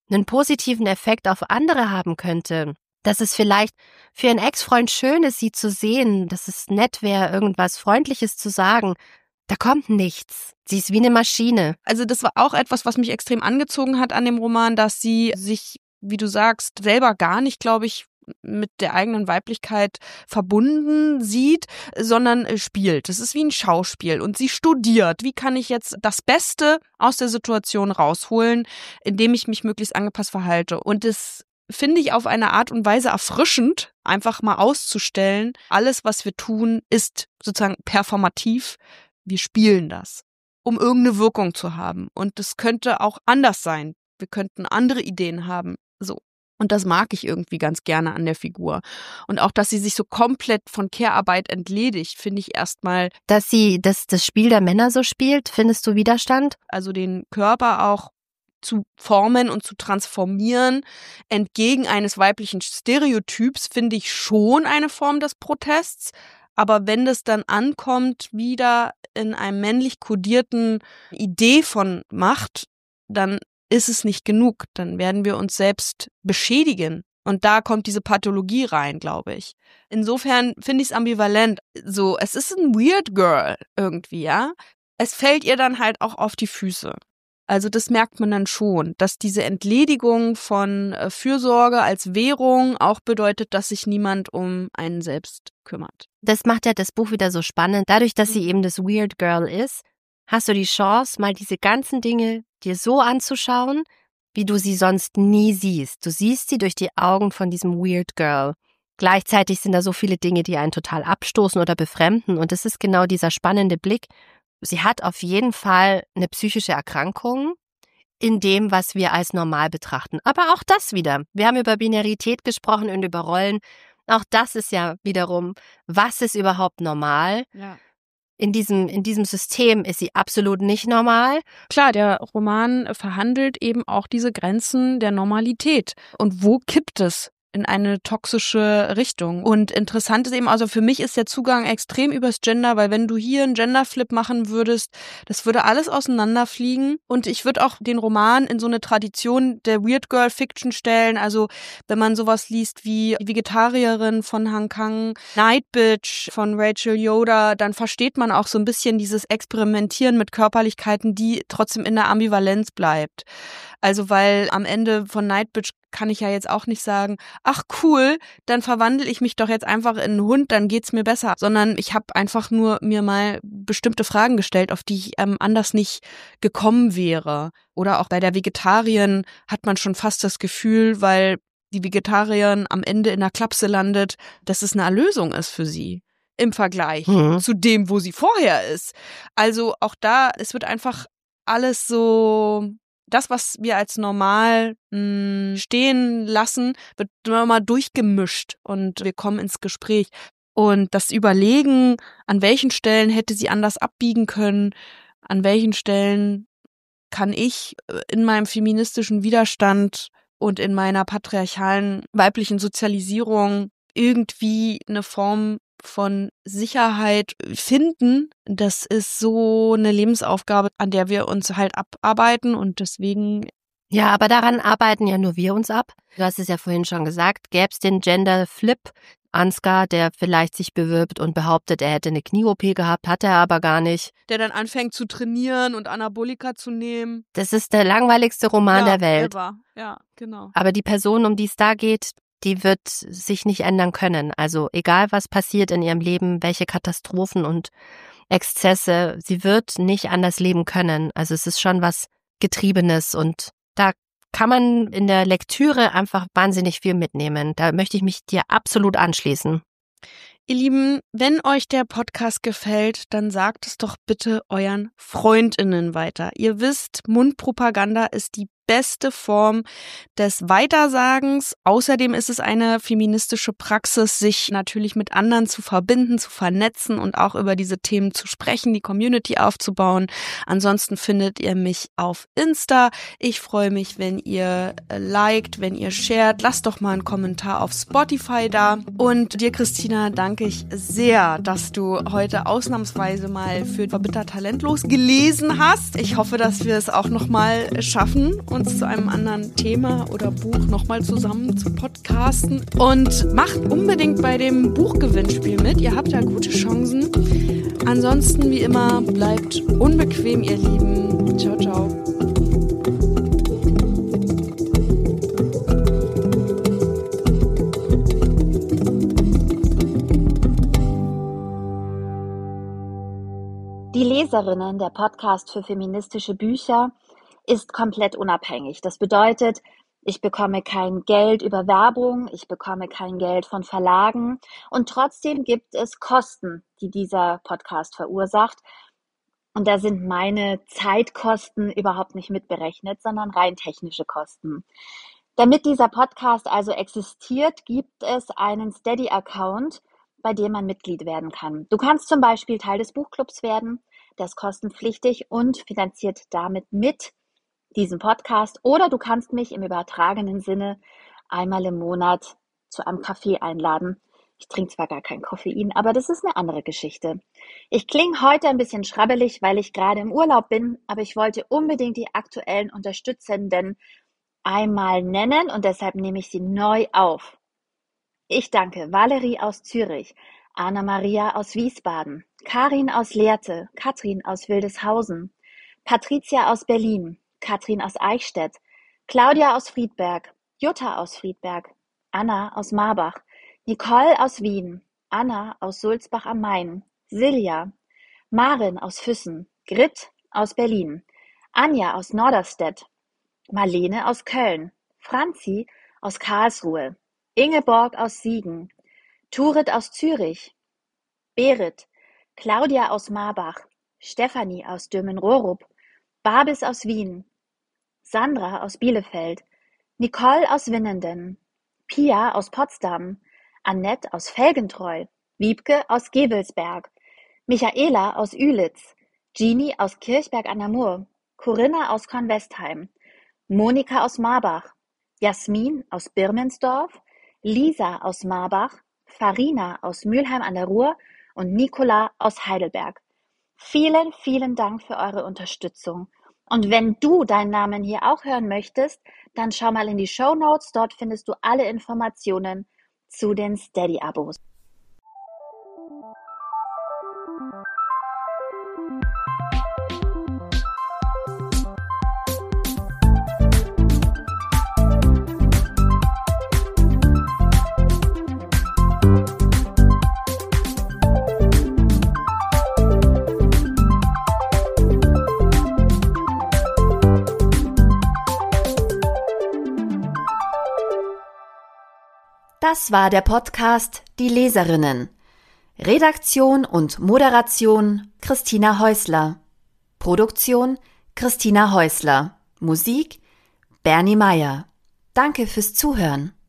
einen positiven Effekt auf andere haben könnte. Dass es vielleicht für einen Ex-Freund schön ist, sie zu sehen, dass es nett wäre, irgendwas Freundliches zu sagen. Da kommt nichts. Sie ist wie eine Maschine. Also das war auch etwas, was mich extrem angezogen hat an dem Roman, dass sie sich, wie du sagst, selber gar nicht, glaube ich, mit der eigenen Weiblichkeit verbunden sieht, sondern spielt. Das ist wie ein Schauspiel und sie studiert. Wie kann ich jetzt das Beste aus der Situation rausholen, indem ich mich möglichst angepasst verhalte? Und das finde ich auf eine Art und Weise erfrischend, einfach mal auszustellen, alles, was wir tun, ist sozusagen performativ. Wir spielen das, um irgendeine Wirkung zu haben. Und das könnte auch anders sein. Wir könnten andere Ideen haben. So. Und das mag ich irgendwie ganz gerne an der Figur. Und auch, dass sie sich so komplett von Care-Arbeit entledigt, finde ich erstmal. Dass sie das, das Spiel der Männer so spielt, findest du Widerstand? Also den Körper auch zu formen und zu transformieren, entgegen eines weiblichen Stereotyps, finde ich schon eine Form des Protests. Aber wenn das dann ankommt, wieder in einem männlich kodierten Idee von Macht, dann ist es nicht genug. Dann werden wir uns selbst beschädigen. Und da kommt diese Pathologie rein, glaube ich. Insofern finde ich es ambivalent. So, es ist ein Weird Girl irgendwie, ja. Es fällt ihr dann halt auch auf die Füße. Also das merkt man dann schon, dass diese Entledigung von Fürsorge als Währung auch bedeutet, dass sich niemand um einen selbst kümmert. Das macht ja das Buch wieder so spannend. Dadurch, dass sie eben das Weird Girl ist, hast du die Chance, mal diese ganzen Dinge dir so anzuschauen, wie du sie sonst nie siehst. Du siehst sie durch die Augen von diesem Weird Girl. Gleichzeitig sind da so viele Dinge, die einen total abstoßen oder befremden. Und das ist genau dieser spannende Blick. Sie hat auf jeden Fall eine psychische Erkrankung in dem, was wir als normal betrachten. Aber auch das wieder. Wir haben über Binarität gesprochen und über Rollen. Auch das ist ja wiederum, was ist überhaupt normal? Ja. In diesem, in diesem System ist sie absolut nicht normal. Klar, der Roman verhandelt eben auch diese Grenzen der Normalität. Und wo kippt es in eine toxische Richtung? Und interessant ist eben, also für mich ist der Zugang extrem übers Gender, weil wenn du hier einen Genderflip machen würdest, das würde alles auseinanderfliegen. Und ich würde auch den Roman in so eine Tradition der Weird Girl Fiction stellen. Also wenn man sowas liest wie Die Vegetarierin von Han Kang, Night Bitch von Rachel Yoder, dann versteht man auch so ein bisschen dieses Experimentieren mit Körperlichkeiten, die trotzdem in der Ambivalenz bleibt. Also weil am Ende von Night Bitch kann ich ja jetzt auch nicht sagen, ach cool, dann verwandle ich mich doch jetzt einfach in einen Hund, dann geht's mir besser. Sondern ich habe einfach nur mir mal bestimmte Fragen gestellt, auf die ich ähm, anders nicht gekommen wäre. Oder auch bei der Vegetarierin hat man schon fast das Gefühl, weil die Vegetarierin am Ende in der Klapse landet, dass es eine Erlösung ist für sie. Im Vergleich mhm. zu dem, wo sie vorher ist. Also auch da, es wird einfach alles so... Das, was wir als normal mh, stehen lassen, wird immer mal durchgemischt und wir kommen ins Gespräch. Und das Überlegen, an welchen Stellen hätte sie anders abbiegen können, an welchen Stellen kann ich in meinem feministischen Widerstand und in meiner patriarchalen weiblichen Sozialisierung irgendwie eine Form von Sicherheit finden, das ist so eine Lebensaufgabe, an der wir uns halt abarbeiten und deswegen... Ja, aber daran arbeiten ja nur wir uns ab. Du hast es ja vorhin schon gesagt, gäbe es den Gender Flip, Ansgar, der vielleicht sich bewirbt und behauptet, er hätte eine Knie-O P gehabt, hat er aber gar nicht. Der dann anfängt zu trainieren und Anabolika zu nehmen. Das ist der langweiligste Roman ja, der Welt. Ever. Ja, genau. Aber die Person, um die es da geht, die wird sich nicht ändern können. Also egal, was passiert in ihrem Leben, welche Katastrophen und Exzesse, sie wird nicht anders leben können. Also es ist schon was Getriebenes und da kann man in der Lektüre einfach wahnsinnig viel mitnehmen. Da möchte ich mich dir absolut anschließen. Ihr Lieben, wenn euch der Podcast gefällt, dann sagt es doch bitte euren FreundInnen weiter. Ihr wisst, Mundpropaganda ist die beste Form des Weitersagens. Außerdem ist es eine feministische Praxis, sich natürlich mit anderen zu verbinden, zu vernetzen und auch über diese Themen zu sprechen, die Community aufzubauen. Ansonsten findet ihr mich auf Insta. Ich freue mich, wenn ihr liked, wenn ihr shared. Lasst doch mal einen Kommentar auf Spotify da. Und dir, Christina, danke ich sehr, dass du heute ausnahmsweise mal für Verbittert Talentlos gelesen hast. Ich hoffe, dass wir es auch noch mal schaffen. uns zu einem anderen Thema oder Buch nochmal zusammen zu podcasten. Und macht unbedingt bei dem Buchgewinnspiel mit. Ihr habt da gute Chancen. Ansonsten, wie immer, bleibt unbequem, ihr Lieben. Ciao, ciao. Die Leserinnen, der Podcast für feministische Bücher, ist komplett unabhängig. Das bedeutet, ich bekomme kein Geld über Werbung, ich bekomme kein Geld von Verlagen und trotzdem gibt es Kosten, die dieser Podcast verursacht. Und da sind meine Zeitkosten überhaupt nicht mitberechnet, sondern rein technische Kosten. Damit dieser Podcast also existiert, gibt es einen Steady-Account, bei dem man Mitglied werden kann. Du kannst zum Beispiel Teil des Buchclubs werden, der ist kostenpflichtig und finanziert damit mit diesen Podcast. Oder du kannst mich im übertragenen Sinne einmal im Monat zu einem Kaffee einladen. Ich trinke zwar gar kein Koffein, aber das ist eine andere Geschichte. Ich klinge heute ein bisschen schrabbelig, weil ich gerade im Urlaub bin, aber ich wollte unbedingt die aktuellen Unterstützenden einmal nennen und deshalb nehme ich sie neu auf. Ich danke Valerie aus Zürich, Anna-Maria aus Wiesbaden, Karin aus Lehrte, Katrin aus Wildeshausen, Patricia aus Berlin, Katrin aus Eichstätt, Claudia aus Friedberg, Jutta aus Friedberg, Anna aus Marbach, Nicole aus Wien, Anna aus Sulzbach am Main, Silja, Maren aus Füssen, Grit aus Berlin, Anja aus Norderstedt, Marlene aus Köln, Franzi aus Karlsruhe, Ingeborg aus Siegen, Turit aus Zürich, Berit, Claudia aus Marbach, Stefanie aus Dömen-Rohrup, Babis aus Wien, Sandra aus Bielefeld, Nicole aus Winnenden, Pia aus Potsdam, Annette aus Felgentreu, Wiebke aus Gevelsberg, Michaela aus Ühlitz, Jeannie aus Kirchberg an der Mur, Corinna aus Kornwestheim, Monika aus Marbach, Jasmin aus Birmensdorf, Lisa aus Marbach, Farina aus Mülheim an der Ruhr und Nicola aus Heidelberg. Vielen, vielen Dank für eure Unterstützung. Und wenn du deinen Namen hier auch hören möchtest, dann schau mal in die Shownotes, dort findest du alle Informationen zu den Steady-Abos. Das war der Podcast Die Leserinnen. Redaktion und Moderation Christina Häusler. Produktion Christina Häusler. Musik Bernie Meyer. Danke fürs Zuhören.